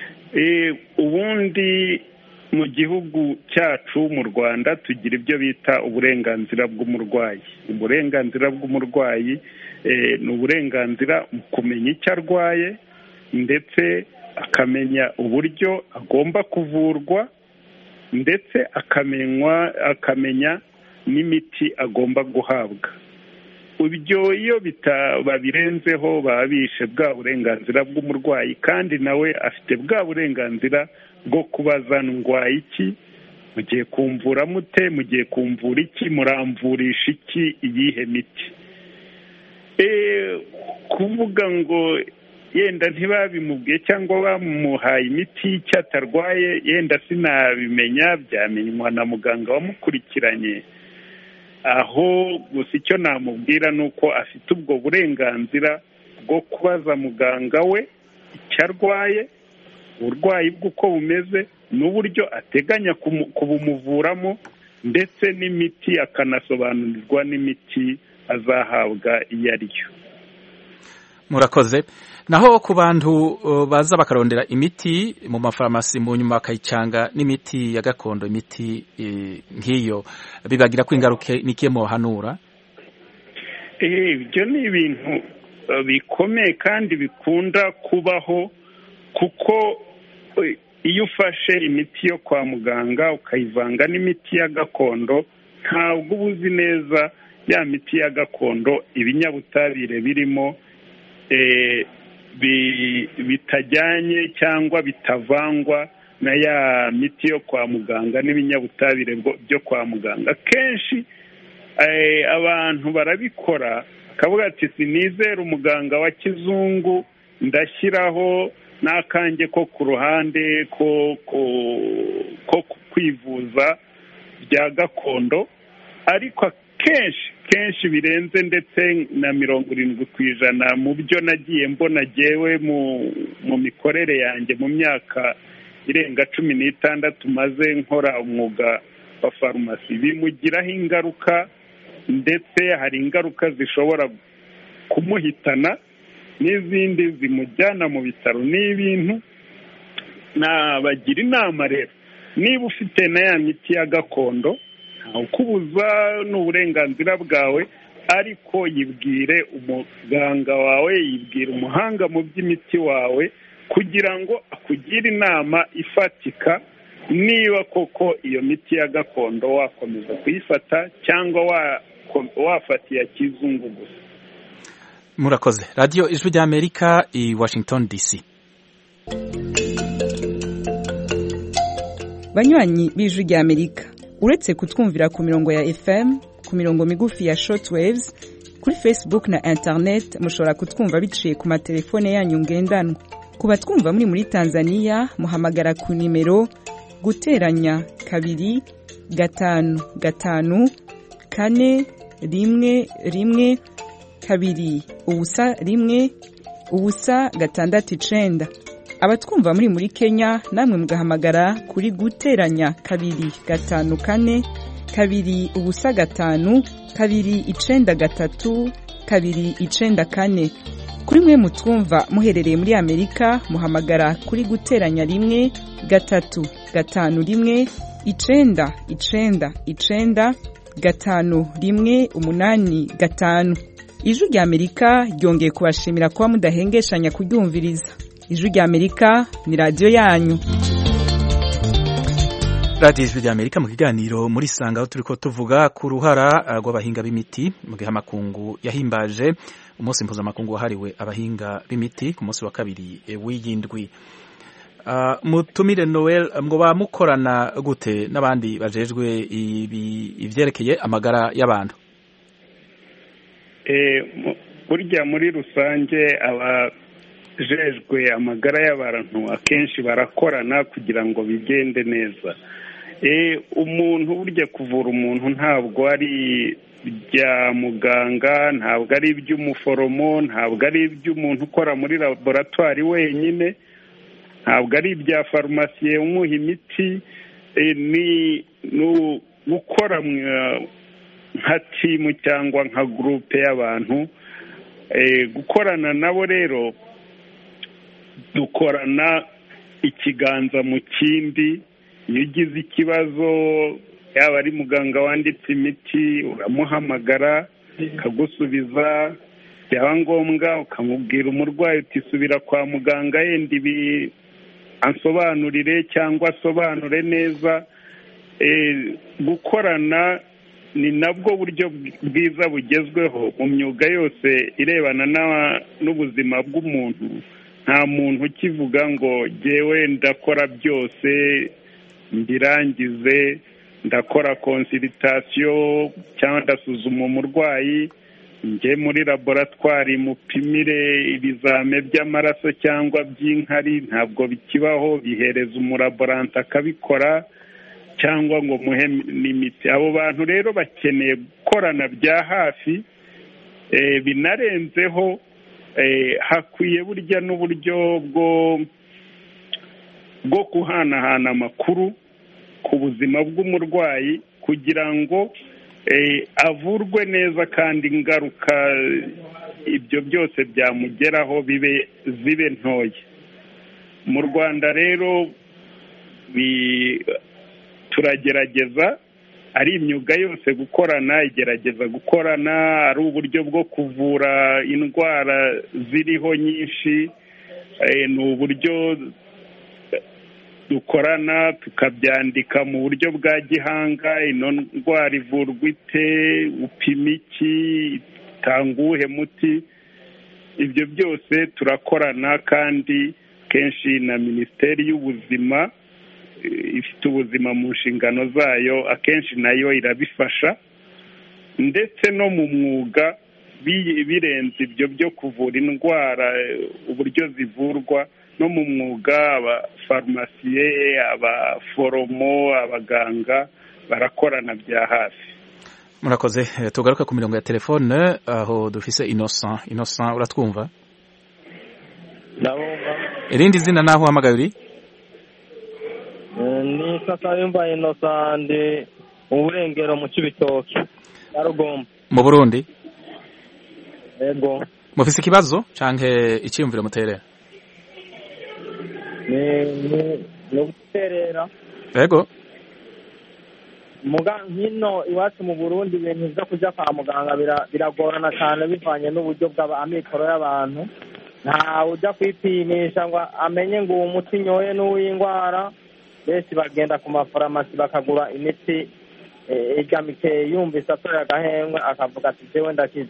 Ubundi mu gihugu cyacu mu Rwanda tugira ibyo bita uburenganzira bw'umurwayi. Uburenganzira bw'umurwayi ni uburenganzira mu kumenya icyo arwaye, ndetse akamenya uburyo agomba kuvurwa, ndetse akamenya n'imiti agomba guhabwa. Ibyo iyo babirenzeho baba bishe bwa burenganzira bw'umurwayi, kandi nawe afite bwa burenganzira bwo kubaza ndwaye iki, mugiye kumvura mute, mugiye kumvura iki, muramvurisha iki, iyihe miti. Kuvuga ngo yenda ntibabimubwiye cyangwa bamuhaye imiti icyo atarwaye, yenda sinabimenya, byamenywa na muganga wamukurikiranye. Aho gusa icyo namubwira ni uko afite ubwo burenganzira bwo kubaza muganga we icyo arwaye, uburwayi bw'uko bumeze, n'uburyo ateganya kubumuvuramo ndetse n'imiti akanasobanurirwa n'imiti azahabwa iyo ari yo. Murakoze. Naho ku bantu baza bakarondera imiti mu mafarumasi mu nyuma bakayicanga n'imiti ya gakondo, imiti nk'iyo bibagira ko ingaruke nikiye mu hanura? Ibyo ni ibintu bikomeye kandi bikunda kubaho, kuko iyo ufashe imiti yo kwa muganga ukayivanga n'imiti ya gakondo ntabwo uba uzi neza ya miti ya gakondo ibinyabutabire birimo bitajyanye cyangwa bitavangwa na ya miti yo kwa muganga n'ibinyabutabire byo kwa muganga. Kenshi abantu barabikora akavuga ati sinizera umuganga wa kizungu, ndashyiraho n'akange ko ku ruhande ko kwivuza bya gakondo, ariko kenshi birenze ndetse na 70% mu byo nagiye mbona jyewe mu mikorere yanjye mu myaka irenga 16 maze nkora umwuga wa farumasi, bimugiraho ingaruka, ndetse hari ingaruka zishobora kumuhitana n'izindi zimujyana mu bitaro. n'ibintu nabagira inama rero, niba ufite na ya miti ya gakondo ukubuza n'uburenganzira bwawe, ariko yibwire umuganga wawe, yibwire umuhanga mu by'imiti wawe kugira ngo akugire inama ifatika niba koko iyo miti ya gakondo wakomeza kuyifata cyangwa wafata iya kizungu gusa. Murakoze. Radio Ijwi ry'Amerika i Washington DC. Banywanyi b'Ijwi ry'Amerika, uretse kutwumvira ku mirongo ya FM, ku mirongo migufi ya shortwaves, kuri Facebook na internet mushobora kutwumva biciye ku matelefone yanyu ngendanwa. Ku batwumva muri Tanzania muhamagara ku nimero guteranya 255 4 1 kabiri ubusa rimwe ubusa gatandatu 9. Abatwumva muri Kenya namwe mugahamagara kuri guteranya 254 kabiri ubusa gatanu kabiri 93 kabiri 94. Kuri mwe mutwumva muherereye muri Amerika muhamagara kuri guteranya 1 gatatu gatanu 1 9 gatanu 1 8 5. Ijwi ry'Amerika ryongeye kubashimira kuba mudahengeshanya kuryumviriza. Ijwi ry'Amerika ni radio yanyu. Radio Ijwi ry'Amerika mu kiganiro muri sanga aho turiko tuvuga ku ruhara rw'abahinga b'imiti mu gihe amakungu yahimbaje umunsi mpuzamakungu wahariwe abahinga b'imiti ku munsi wa kabiri w'iyindwi. Mutumire Noel, ngo bamukorana gute n'abandi bajejwe ivyerekeye amagara y'abantu? Burya muri rusange abajejwe amagara y'abantu akenshi barakorana kugira ngo bigende neza. Umuntu burya kuvura umuntu ntabwo ari bya muganga, ntabwo ari iby'umuforomo, ntabwo ari iby'umuntu ukora muri laboratoire wenyine, ntabwo ari ibya farumasiye umuha imiti, ni gukora nka timu cyangwa nka groupe y'abantu. Gukorana nabo rero dukorana ikiganza mu kindi. Iyo ugize ikibazo, yaba ari muganga wanditse imiti uramuhamagara akagusubiza, byaba ngombwa ukamubwira umurwayi uti subira kwa muganga yenda ibi ansobanurire cyangwa asobanure neza. Gukorana ni nabwo buryo bwiza bugezweho mu myuga yose irebana n'ubuzima bw'umuntu. Nta muntu ukivuga ngo jyewe ndakora byose mbirangize, ndakora consultation cyangwa ndasuzuma umurwayi, njye muri laboratoire mupimire ibizame by'amaraso cyangwa by'inkari. Ntabwo bikibaho, bihereza umulaborante akabikora cyangwa ngo muhe n'imiti. Abo bantu rero bakeneye gukorana bya hafi, binarenzeho hakwiye burya n'uburyo bwo guhanahana amakuru ku buzima bw'umurwayi kugira ngo avurwe neza kandi ingaruka ibyo byose byamugeraho zibe ntoya. Mu Rwanda rero turagerageza ari imyuga yose gukorana, igerageza gukorana, ari uburyo bwo kuvura indwara ziriho nyinshi, ni uburyo dukorana tukabyandika mu buryo bwa gihanga, ino ndwara ivurwa ite, upima iki, itanga uwuhe muti. Ibyo byose turakorana kandi kenshi na Minisiteri y'Ubuzima ifite ubuzima mu nshingano zayo, akenshi nayo irabifasha, ndetse no mu mwuga birenze ibyo byo kuvura indwara uburyo zivurwa, no mu mwuga abafarumasiye, abaforomo, abaganga barakorana bya hafi. Murakoze. Tugaruka ku mirongo ya telefone aho dufise Innocent uratwumva? Ndabumva. Irindi zina naho uhamagaye uri? Ni Kakayumba Innocent ndi mu Burengero mu Cibitoke ya Rugombo. Mu Burundi? Yego. Mufise ikibazo canke icyumviro muterera? Ni guterera. Yego. Muga hino iwacu mu Burundi ibintu byo kuja kwa muganga biragorana cyane bivanye n'uburyo bw'amikoro y'abantu. Nta ujya kwipimisha ngo amenye ngo uwo muti nyoye n'uw'indwara. Benshi bagenda ku mafarumasi bakagura imiti igamike yumvise atorera agahengwe akavuga ati jewe ndakize.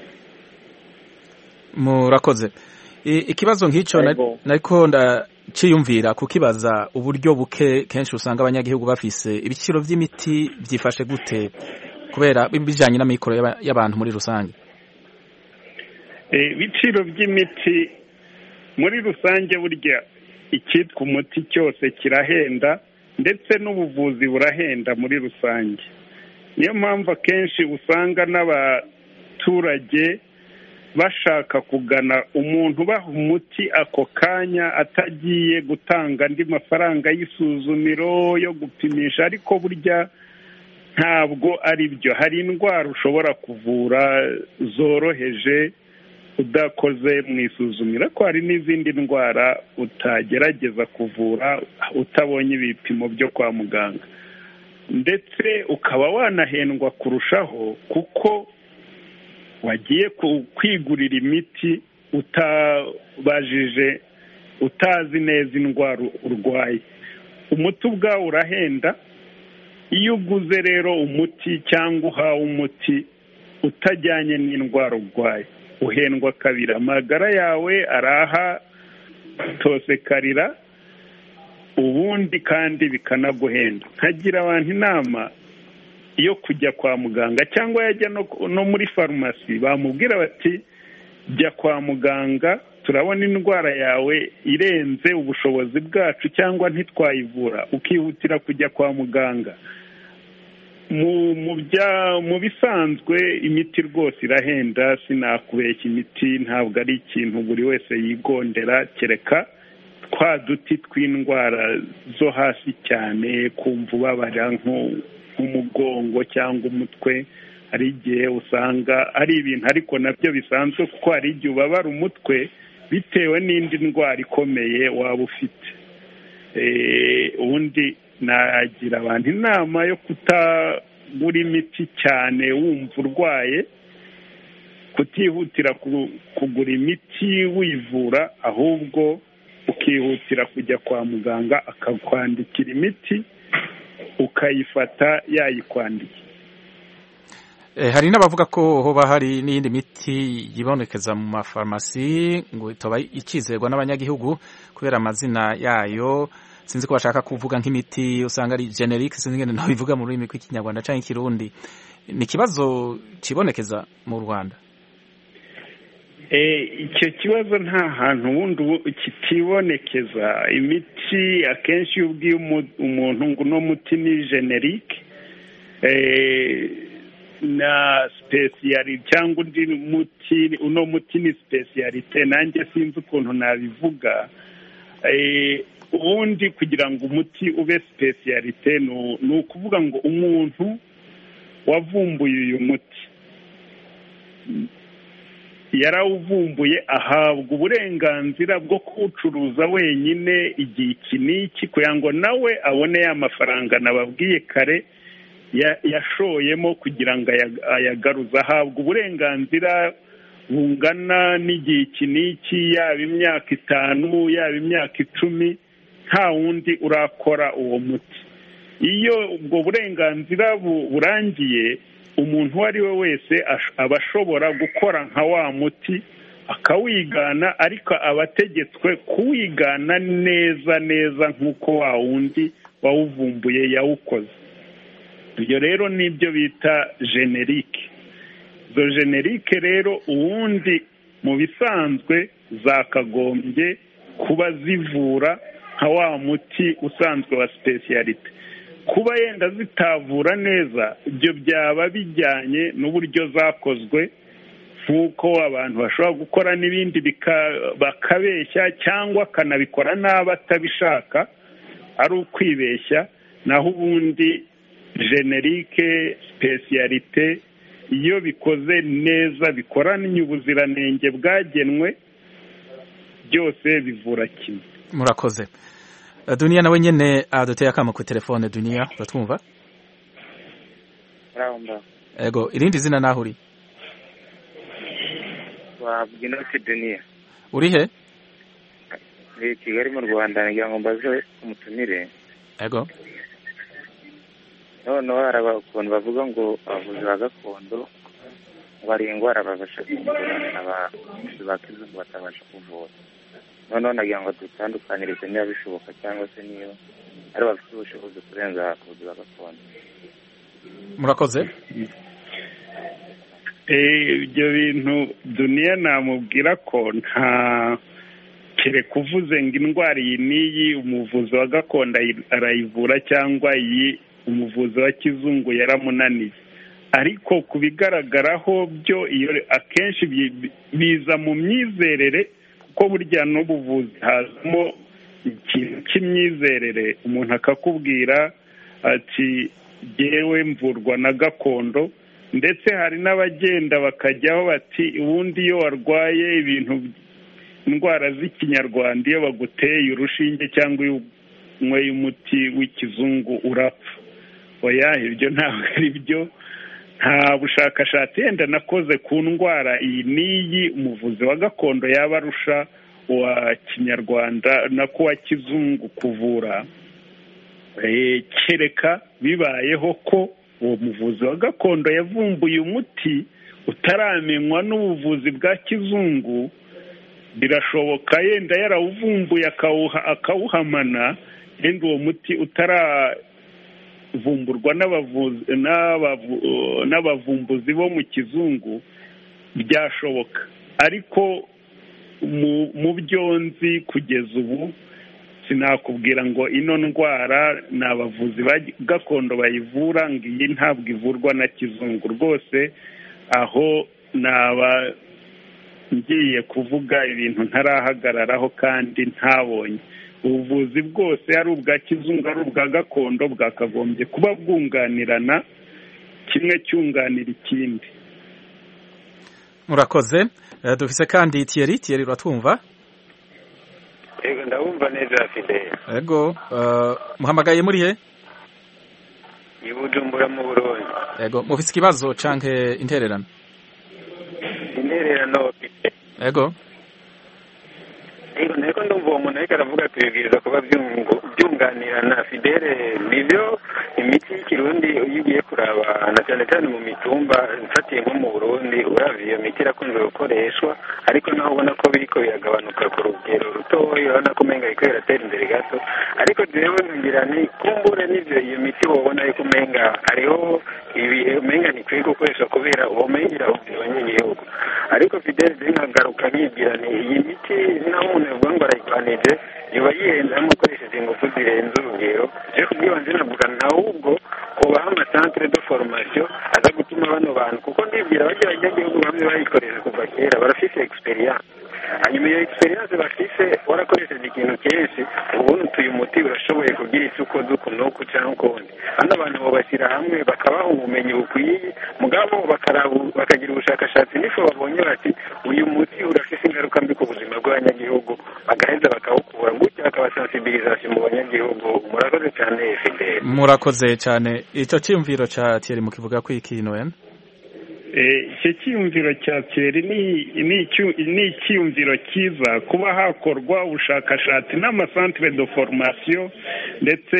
Murakoze. Ikibazo nk'icyo nariko ndaciyumvira kukibaza uburyo buke kenshi usanga abanyagihugu bafise ibiciro by'imiti byifashe gute kubera bijanye n'amikoro y'abantu muri rusange. Ibiciro by'imiti muri rusange burya icyitwa umuti cyose kirahenda, ndetse n'ubuvuzi burahenda muri rusange. Niyo mpamvu akenshi usanga n'abaturage bashaka kugana umuntu baha umuti ako kanya atagiye gutanga andi mafaranga y'isuzumiro yo gupimisha, ariko burya ntabwo ari byo. Hari indwara ushobora kuvura zoroheje udakoze mu isuzumiro, ko hari n'izindi ndwara utagerageza kuvura utabonye ibipimo byo kwa muganga, ndetse ukaba wanahendwa kurushaho kuko wagiye kwigurira imiti utabajije, utazi neza indwara urwaye. Umuti ubwawo urahenda. Iyo uguze rero umuti cyangwa uhawe umuti utajyanye n'indwara urwaye, uhendwa kabiri. Amagara yawe araha tosekarira, ubundi kandi bikanaguhenda. Nkagira abantu inama yo kujya kwa muganga, cyangwa yajya no muri farumasi bamubwira bati jya kwa muganga, turabona indwara yawe irenze ubushobozi bwacu cyangwa ntitwayivura, ukihutira kujya kwa muganga. Mu bisanzwe imiti rwose irahenda, sinakubeshya, imiti ntabwo ari ikintu buri wese yigondera, kereka twa duti tw'indwara zo hasi cyane, kumva ubabara nk'umugongo cyangwa umutwe. Hari igihe usanga ari ibintu ariko nabyo bisanzwe, kuko hari igihe ubabara umutwe bitewe n'indi ndwara ikomeye waba ufite. Ubundi nagira abantu inama yo kutagura imiti cyane wumva urwaye, kutihutira kugura imiti wivura, ahubwo ukihutira kujya kwa muganga akakwandikira imiti ukayifata yayikwandikiye. Hari n'abavuga ko hoba hari n'iyindi miti yibonekeza mu mafarumasi ngo itoba ikizerwa n'abanyagihugu kubera amazina yayo. Sinzi ko bashaka kuvuga nk'imiti usanga ari generic, sinzi ngene no bivuga mu rurimi rw'ikinyarwanda cyangwa ikirundi. Ni kibazo kibonekeza mu Rwanda? Icyo kibazo nta hantu wundi kitibonekeza. Imiti akenshi iyo ubwiye umuntu ngo uno muti ni generic na speciality cyangwa undi muti, uno muti ni speciality, nanjye sinzi ukuntu nabivuga. ubundi kugira ngo umuti ube sipesiyalite ni ukuvuga ngo umuntu wavumbuye uyu muti yarawuvumbuye ahabwa uburenganzira bwo kuwucuruza wenyine igihe iki n'iki kugira ngo nawe abone ya mafaranga nababwiye kare yashoyemo kugira ngo ayagaruze. ahabwa uburenganzira bungana n'igihe iki n'iki, yaba imyaka 5 yaba imyaka 10, nta wundi urakora uwo muti. iyo ubwo burenganzira burangiye, umuntu uwo ari we wese aba ashobora gukora nka wa muti akawigana, ariko aba ategetswe kuwigana neza neza nk'uko wa wundi wawuvumbuye yawukoze. ibyo rero nibyo bita generike. izo generike rero ubundi mu bisanzwe zakagombye kuba zivura nka wa muti usanzwe wa sipesiyalite. kuba yenda zitavura neza, ibyo byaba bijyanye n'uburyo zakozwe, nk'uko abantu bashobora gukora n'ibindi bakabeshya cyangwa akanabikora nabi atabishaka, ari ukwibeshya. naho ubundi generike, sipesiyalite, iyo bikoze neza, bikoranye ubuziranenge bwagenwe, byose bivura kimwe. Murakoze. Dunia nawe nyene aduteye akamo ku telefone. Dunia, uratwumva? Raumba. Ego, irindi zina naho uri? Wabwinose Dunia. Uri he? Ndi Kigali mu Rwanda, ngira ngo mbaze umutumire. Ego. No haraba ukuntu bavuga ngo abavuzi ba gakondo bari indwara babasha kuvura abakizungu batabasha kuvura. noneho nagira ngo dutandukanirize niba bishoboka cyangwa se niba ari bafite ubushobozi kurenza abavuzi ba gakondo. Murakoze. ibyo bintu Dunia namubwira ko nta kereka uvuze ngo indwara iyi n'iyi umuvuzi wa gakondo arayivura cyangwa iyi umuvuzi wa kizungu yaramunaniye. ariko kubigaragaraho byo iyo akenshi biza mu myizerere, kuko burya n'ubuvuzi hazamo ikintu cy'imyizerere. umuntu akakubwira ati jyewe mvurwa na gakondo, ndetse hari n'abagenda bakajyaho bati ubundi iyo warwaye ibintu indwara z'ikinyarwanda, iyo baguteye urushinge cyangwa iyo unyweye umuti w'ikizungu urapfa. oya, ibyo ntabwo ari byo. nta bushakashatsi yenda nakoze ku ndwara iyi n'iyi umuvuzi wa gakondo yaba arusha uwa kinyarwanda na kuwa kizungu kuvura. kereka bibayeho ko uwo muvuzi wa gakondo yavumbuye umuti utaramenywa n'ubuvuzi bwa kizungu, birashoboka yenda yarawuvumbuye akawuhamana, yenda uwo muti utaravumburwa n'abavumbuzi bo mu kizungu, byashoboka. ariko mu byo nzi kugeza ubu sinakubwira ngo ino ndwara ni abavuzi ba gakondo bayivura, ngo iyi ntabwo ivurwa na kizungu. rwose aho naba ngiye kuvuga ibintu ntarahagararaho kandi ntabonye. ubuvuzi bwose ari ubwa kizungu ari ubwa gakondo bwakagombye kuba bwunganirana, kimwe cyunganira ikindi. Murakoze. Dufise kandi Thierry uratwumva? Yego, ndabumva neza Fidel. Yego, muhamagaye muri he? I Bujumbura mu Burundi. Yego, mufise ikibazo canke intererano? Intererano. Yego. Niko ndumva uwo muntu ariko aravuga tubibwiriza kuba byunganirana. Fidel, nibyo imiti y'ikirundi iyo ugiye kuraba na cyane cyane mu mitumba mfatiye nko mu Burundi, uravye iyo miti irakunze gukoreshwa, ariko naho ubona ko biriko biragabanuka ku rugero rutoya, urabona ko umenga iriko iratera imbere gato. ariko jewe ngira ni kumbure n'ivyo iyo miti wobona yuko umenga hariho ibihe umenga ntikwiye gukoresha kubera ubumengira abanyagihugu. ariko Fidel nkagaruka nkigira ni iyi miti naho umuntu yavuga ngo arayikwanije yoba yihendamo akoresheje ingufu zirenze urugero. je kubwibanze navuga ahubwo kubaha amasantere de formation aza gutuma bano bantu, kuko ndibwira bajya abanyagihugu bamwe bayikoresha kuva kera barafise experience. hanyuma iyo experience bafise warakoresheje ikintu kenshi ubundi utuye umuti urashoboye kugira icyo ukoze uku n'uku cyangwa ukundi hano abantu babashyira hamwe bakabaha ubumenyi bukwiye mugabo bakagira ubushakashatsi n'ifu babonye bati uyu muti urafise ingaruka mbi ku buzima bw'abanyagihugu bagaheza bakawukura gutya hakaba sensibilisation mu banyagihugu murakoze cyane Fidel murakoze cyane icyo cyiyumviro cya Thierry mu kivuga ko ikintu icyo cyiyumviro cya Thierry ni icyiyumviro cyiza kuba hakorwa ubushakashatsi n'amasantere de formation ndetse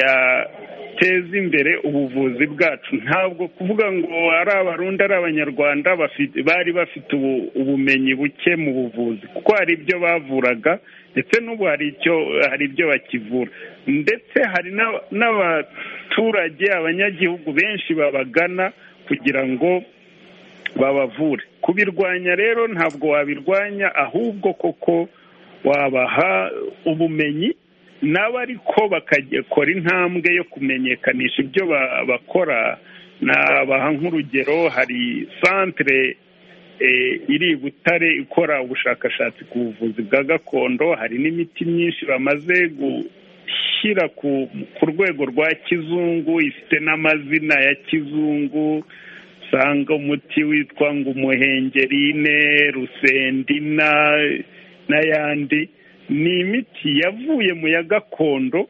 yateza imbere ubuvuzi bwacu ntabwo kuvuga ngo ari abarundi ari abanyarwanda bari bafite ubumenyi buke mu buvuzi kuko hari ibyo bavuraga ndetse n'ubu hari ibyo bakivura ndetse hari n'abaturage abanyagihugu benshi babagana kugira ngo babavure kubirwanya rero ntabwo wabirwanya ahubwo koko wabaha ubumenyi nabo ariko bakakora intambwe yo kumenyekanisha ibyo bakora nabaha nk'urugero hari santere iri Butare ikora ubushakashatsi ku buvuzi bwa gakondo hari n'imiti myinshi bamaze gushyira ku rwego rwa kizungu ifite n'amazina ya kizungu usanga umuti witwa ngo umuhengerine rusendina n'ayandi ni imiti yavuye mu ya gakondo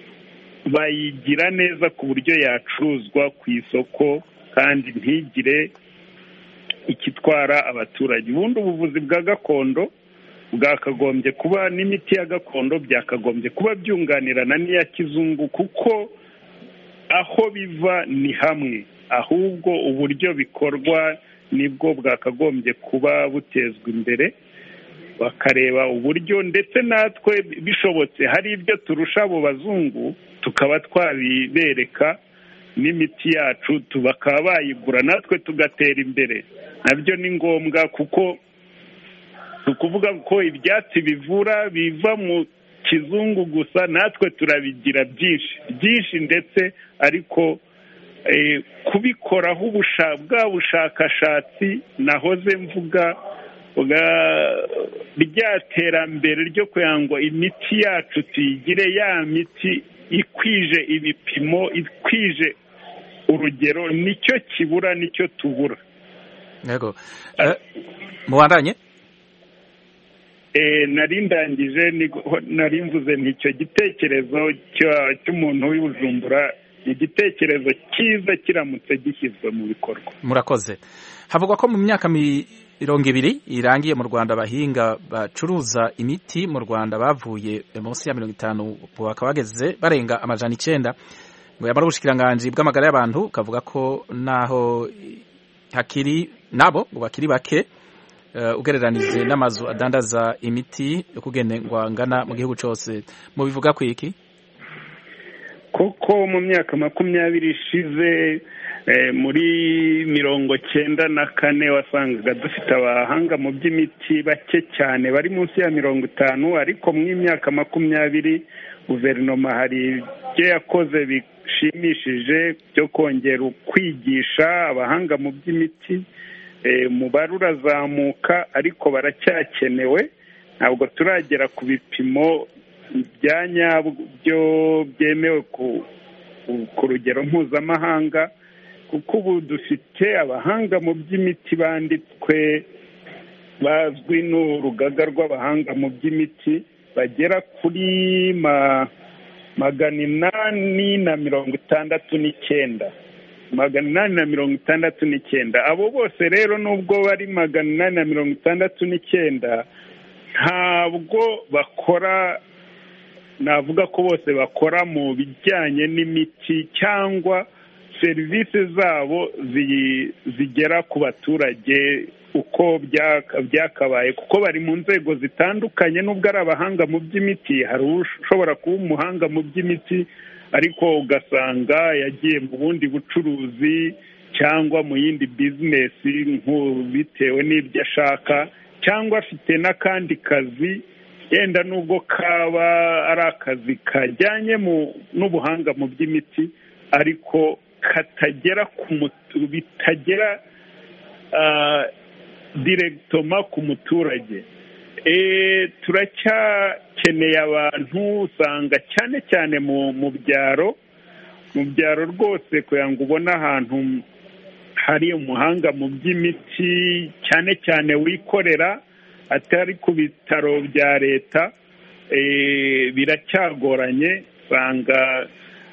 bayigira neza ku buryo yacuruzwa ku isoko kandi ntigire ikitwara abaturage ubundi ubuvuzi bwa gakondo bwakagombye kuba n'imiti ya gakondo byakagombye kuba byunganirana n'iya kizungu kuko aho biva ni hamwe ahubwo uburyo bikorwa nibwo bwakagombye kuba butezwa imbere bakareba uburyo ndetse natwe bishobotse hari ibyo turusha abo bazungu tukaba twabibereka n'imiti yacu bakaba bayigura natwe tugatera imbere nabyo ni ngombwa kuko tukuvuga ko ibyatsi bivura biva mu kizungu gusa natwe turabigira byinshi ndetse ariko kubikoraho bwa bushakashatsi nahoze mvuga rya terambere ryo kugira ngo imiti yacu tuyigire ya miti ikwije ibipimo ikwije urugero nicyo kibura nicyo tubura yego mubandanye nari ndangije nari mvuze n'icyo gitekerezo cy'umuntu w'Ibujumbura igitekerezo cyiza kiramutse gishyizwe mu bikorwa murakoze havugwa ko mu myaka 20 irangiye mu Rwanda abahinga bacuruza imiti mu Rwanda bavuye munsi ya 50 bakaba bageze barenga 900 ngo yamara ubushikiranganje bw'amagara y'abantu kavuga ko naho hakiri nabo ngo bakiri bake ugereranije n'amazu adandaza imiti yo kugenderwa ngana mu gihugu cyose mu bivuga ku iki kuko mu myaka 20 ishize muri 94 wasangaga dufite abahanga mu by'imiti bake cyane bari munsi ya 50 ariko mu myaka 20 guverinoma hari ibyo yakoze bishimishije byo kongera kwigisha abahanga mu by'imiti umubare urazamuka ariko baracyakenewe ntabwo turagera ku bipimo bya nyabyo byemewe ku rugero mpuzamahanga kuko ubu dufite abahanga mu by'imiti banditswe bazwi n'urugaga rw'abahanga mu by'imiti bagera kuri 869 abo bose rero nubwo bari 869 ntabwo bakora navuga ko bose bakora mu bijyanye n'imiti cyangwa serivisi zabo zigera ku baturage uko byakabaye kuko bari mu nzego zitandukanye nubwo ari abahanga mu by'imiti hari ushobora kuba umuhanga mu by'imiti ariko ugasanga yagiye mu bundi bucuruzi cyangwa mu yindi bizinesi bitewe n'ibyo ashaka cyangwa afite n'akandi kazi yenda nubwo kaba ari akazi kajyanye n'ubuhanga mu by'imiti ariko katagera bitagera direkitoma ku muturage turacyakeneye abantu, usanga cyane cyane mu byaro rwose, kugira ngo ubone ahantu hari umuhanga mu by'imiti cyane cyane wikorera atari ku bitaro bya leta, biracyagoranye. Usanga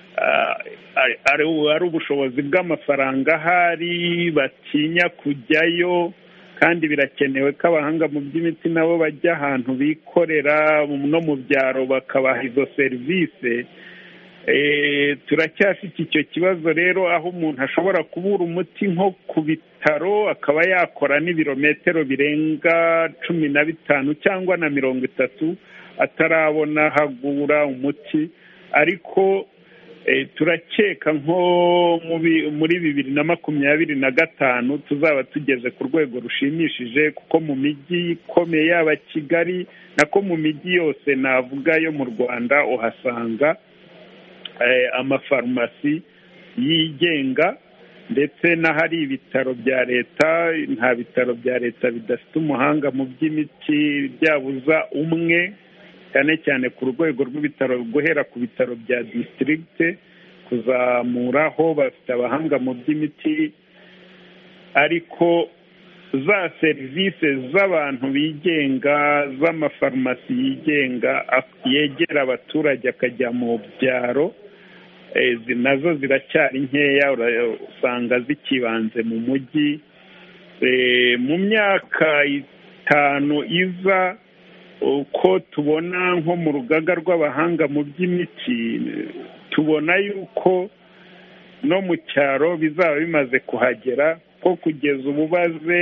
ari ubushobozi bw'amafaranga ahari, batinya kujyayo, kandi birakenewe ko abahanga mu by'imiti nabo bajya ahantu bikorera no mu byaro bakabaha izo serivisi. Turacyafite icyo kibazo rero, aho umuntu ashobora kubura umuti nko ku bitaro akaba yakora n'ibirometero birenga 15 cyangwa na 30 atarabona hagura umuti. Ariko turakeka nko muri 2025 tuzaba tugeze ku rwego rushimishije, kuko mu mijyi ikomeye yaba Kigali nako mu mijyi yose navuga yo mu Rwanda uhasanga amafarumasi yigenga, ndetse n'ahari ibitaro bya leta. Nta bitaro bya leta bidafite umuhanga mu by'imiti byabuza umwe, cyane cyane ku rwego rw'ibitaro, guhera ku bitaro bya district kuzamuraho bafite abahanga mu by'imiti. Ariko za serivisi z'abantu bigenga, z'amafarumasi yigenga yegera abaturage akajya mu byaro, nazo ziracyari nkeya, usanga zikibanze mu mujyi. Mu myaka 5 iza, uko tubona nko mu rugaga rw'abahanga mu by'imiti, tubona yuko no mu cyaro bizaba bimaze kuhagera, ko kugeza ubu baze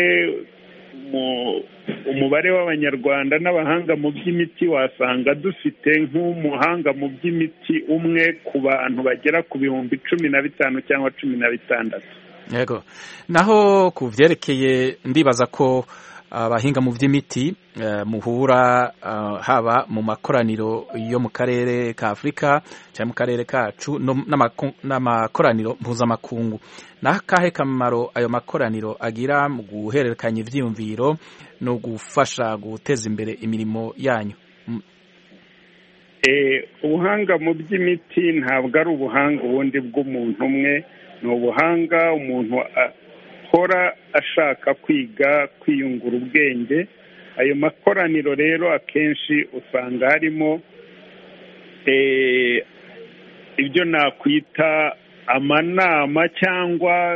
umubare w'abanyarwanda n'abahanga mu by'imiti wasanga dufite nk'umuhanga mu by'imiti umwe ku bantu bagera ku 15,000 cyangwa 16. Yego. Naho ku vyerekeye, ndibaza ko abahinga mu by'imiti muhura haba mu makoraniro yo mu karere ka Afrika cyangwa mu karere kacu n'amakoraniro mpuzamakungu. Nakahe kamaro ayo makoraniro agira mu guhererekanya ivyiyumviro no gufasha guteza imbere imirimo yanyu? Ubuhanga mu by'imiti ntabwo ari ubuhanga ubundi bw'umuntu umwe, ni ubuhanga umuntu akora ashaka kwiga, kwiyungura ubwenge. Ayo makoraniro rero akenshi usanga harimo ibyo nakwita amanama cyangwa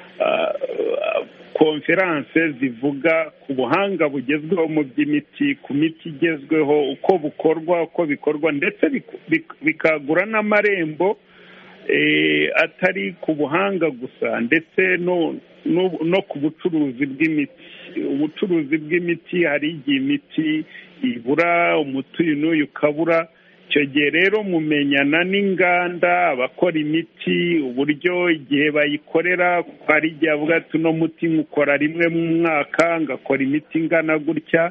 konferanse zivuga ku buhanga bugezweho mu by'imiti, ku miti igezweho, uko bukorwa, uko bikorwa, ndetse bikagura n'amarembo atari ku buhanga gusa, ndetse no ku bucuruzi bw'imiti. Ubucuruzi bw'imiti, hari igihe imiti ibura, umuti uyu n'uyu ukabura. Icyo gihe rero mumenyana n'inganda, abakora imiti, uburyo igihe bayikorera. Hari igihe avuga ati uno muti nkukora rimwe mu mwaka, ngakora imiti ingana gutya.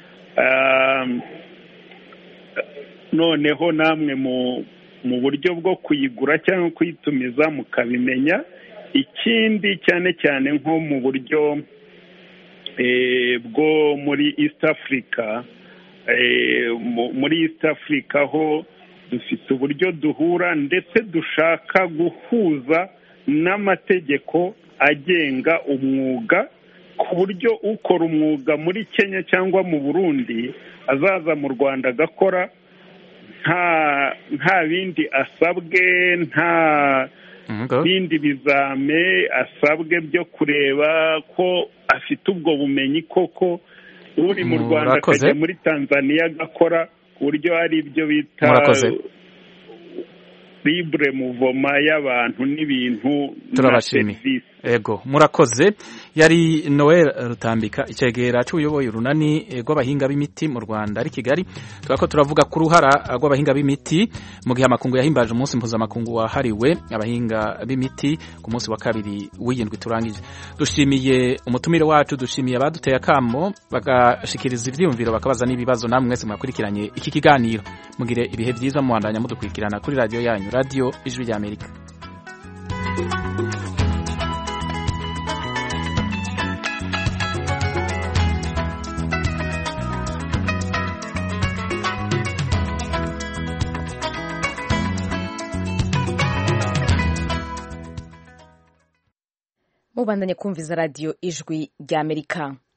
Noneho namwe mu buryo bwo kuyigura cyangwa kuyitumiza mukabimenya. Ikindi cyane cyane nko mu buryo bwo muri East Africa, muri East Africa ho dufite uburyo duhura, ndetse dushaka guhuza n'amategeko agenga umwuga, ku buryo ukora umwuga muri Kenya cyangwa mu Burundi azaza mu Rwanda agakora nta bindi asabwe, nta bindi bizame asabwe byo kureba ko afite ubwo bumenyi koko. Uri mu Rwanda akajya muri Tanzania agakora, ku buryo hari ibyo bita libre mouvement y'abantu n'ibintu na serivisi. Ego, murakoze. Yari Noel Rutambika, icegera cy'ubuyoboye urunani rw'abahinga b'imiti mu Rwanda ari Kigali. Twako turavuga ku ruhara rw'abahinga b'imiti mu gihe amakungu yahimbaje umunsi mpuzamakungu wahariwe abahinga b'imiti ku munsi wa 2 w'indwi turangije. Dushimiye umutumire wacu, dushimiye abaduteye akamo bagashikiriza ivyiyumviro, bakabaza n'ibibazo. Namwe mwese mwakurikiranye iki kiganiro, mugire ibihe byiza, muandanya mudukurikirana kuri radio yanyu, Radio Ijwi rya Amerika. mubandanye kumviza radiyo ijwi ry'Amerika.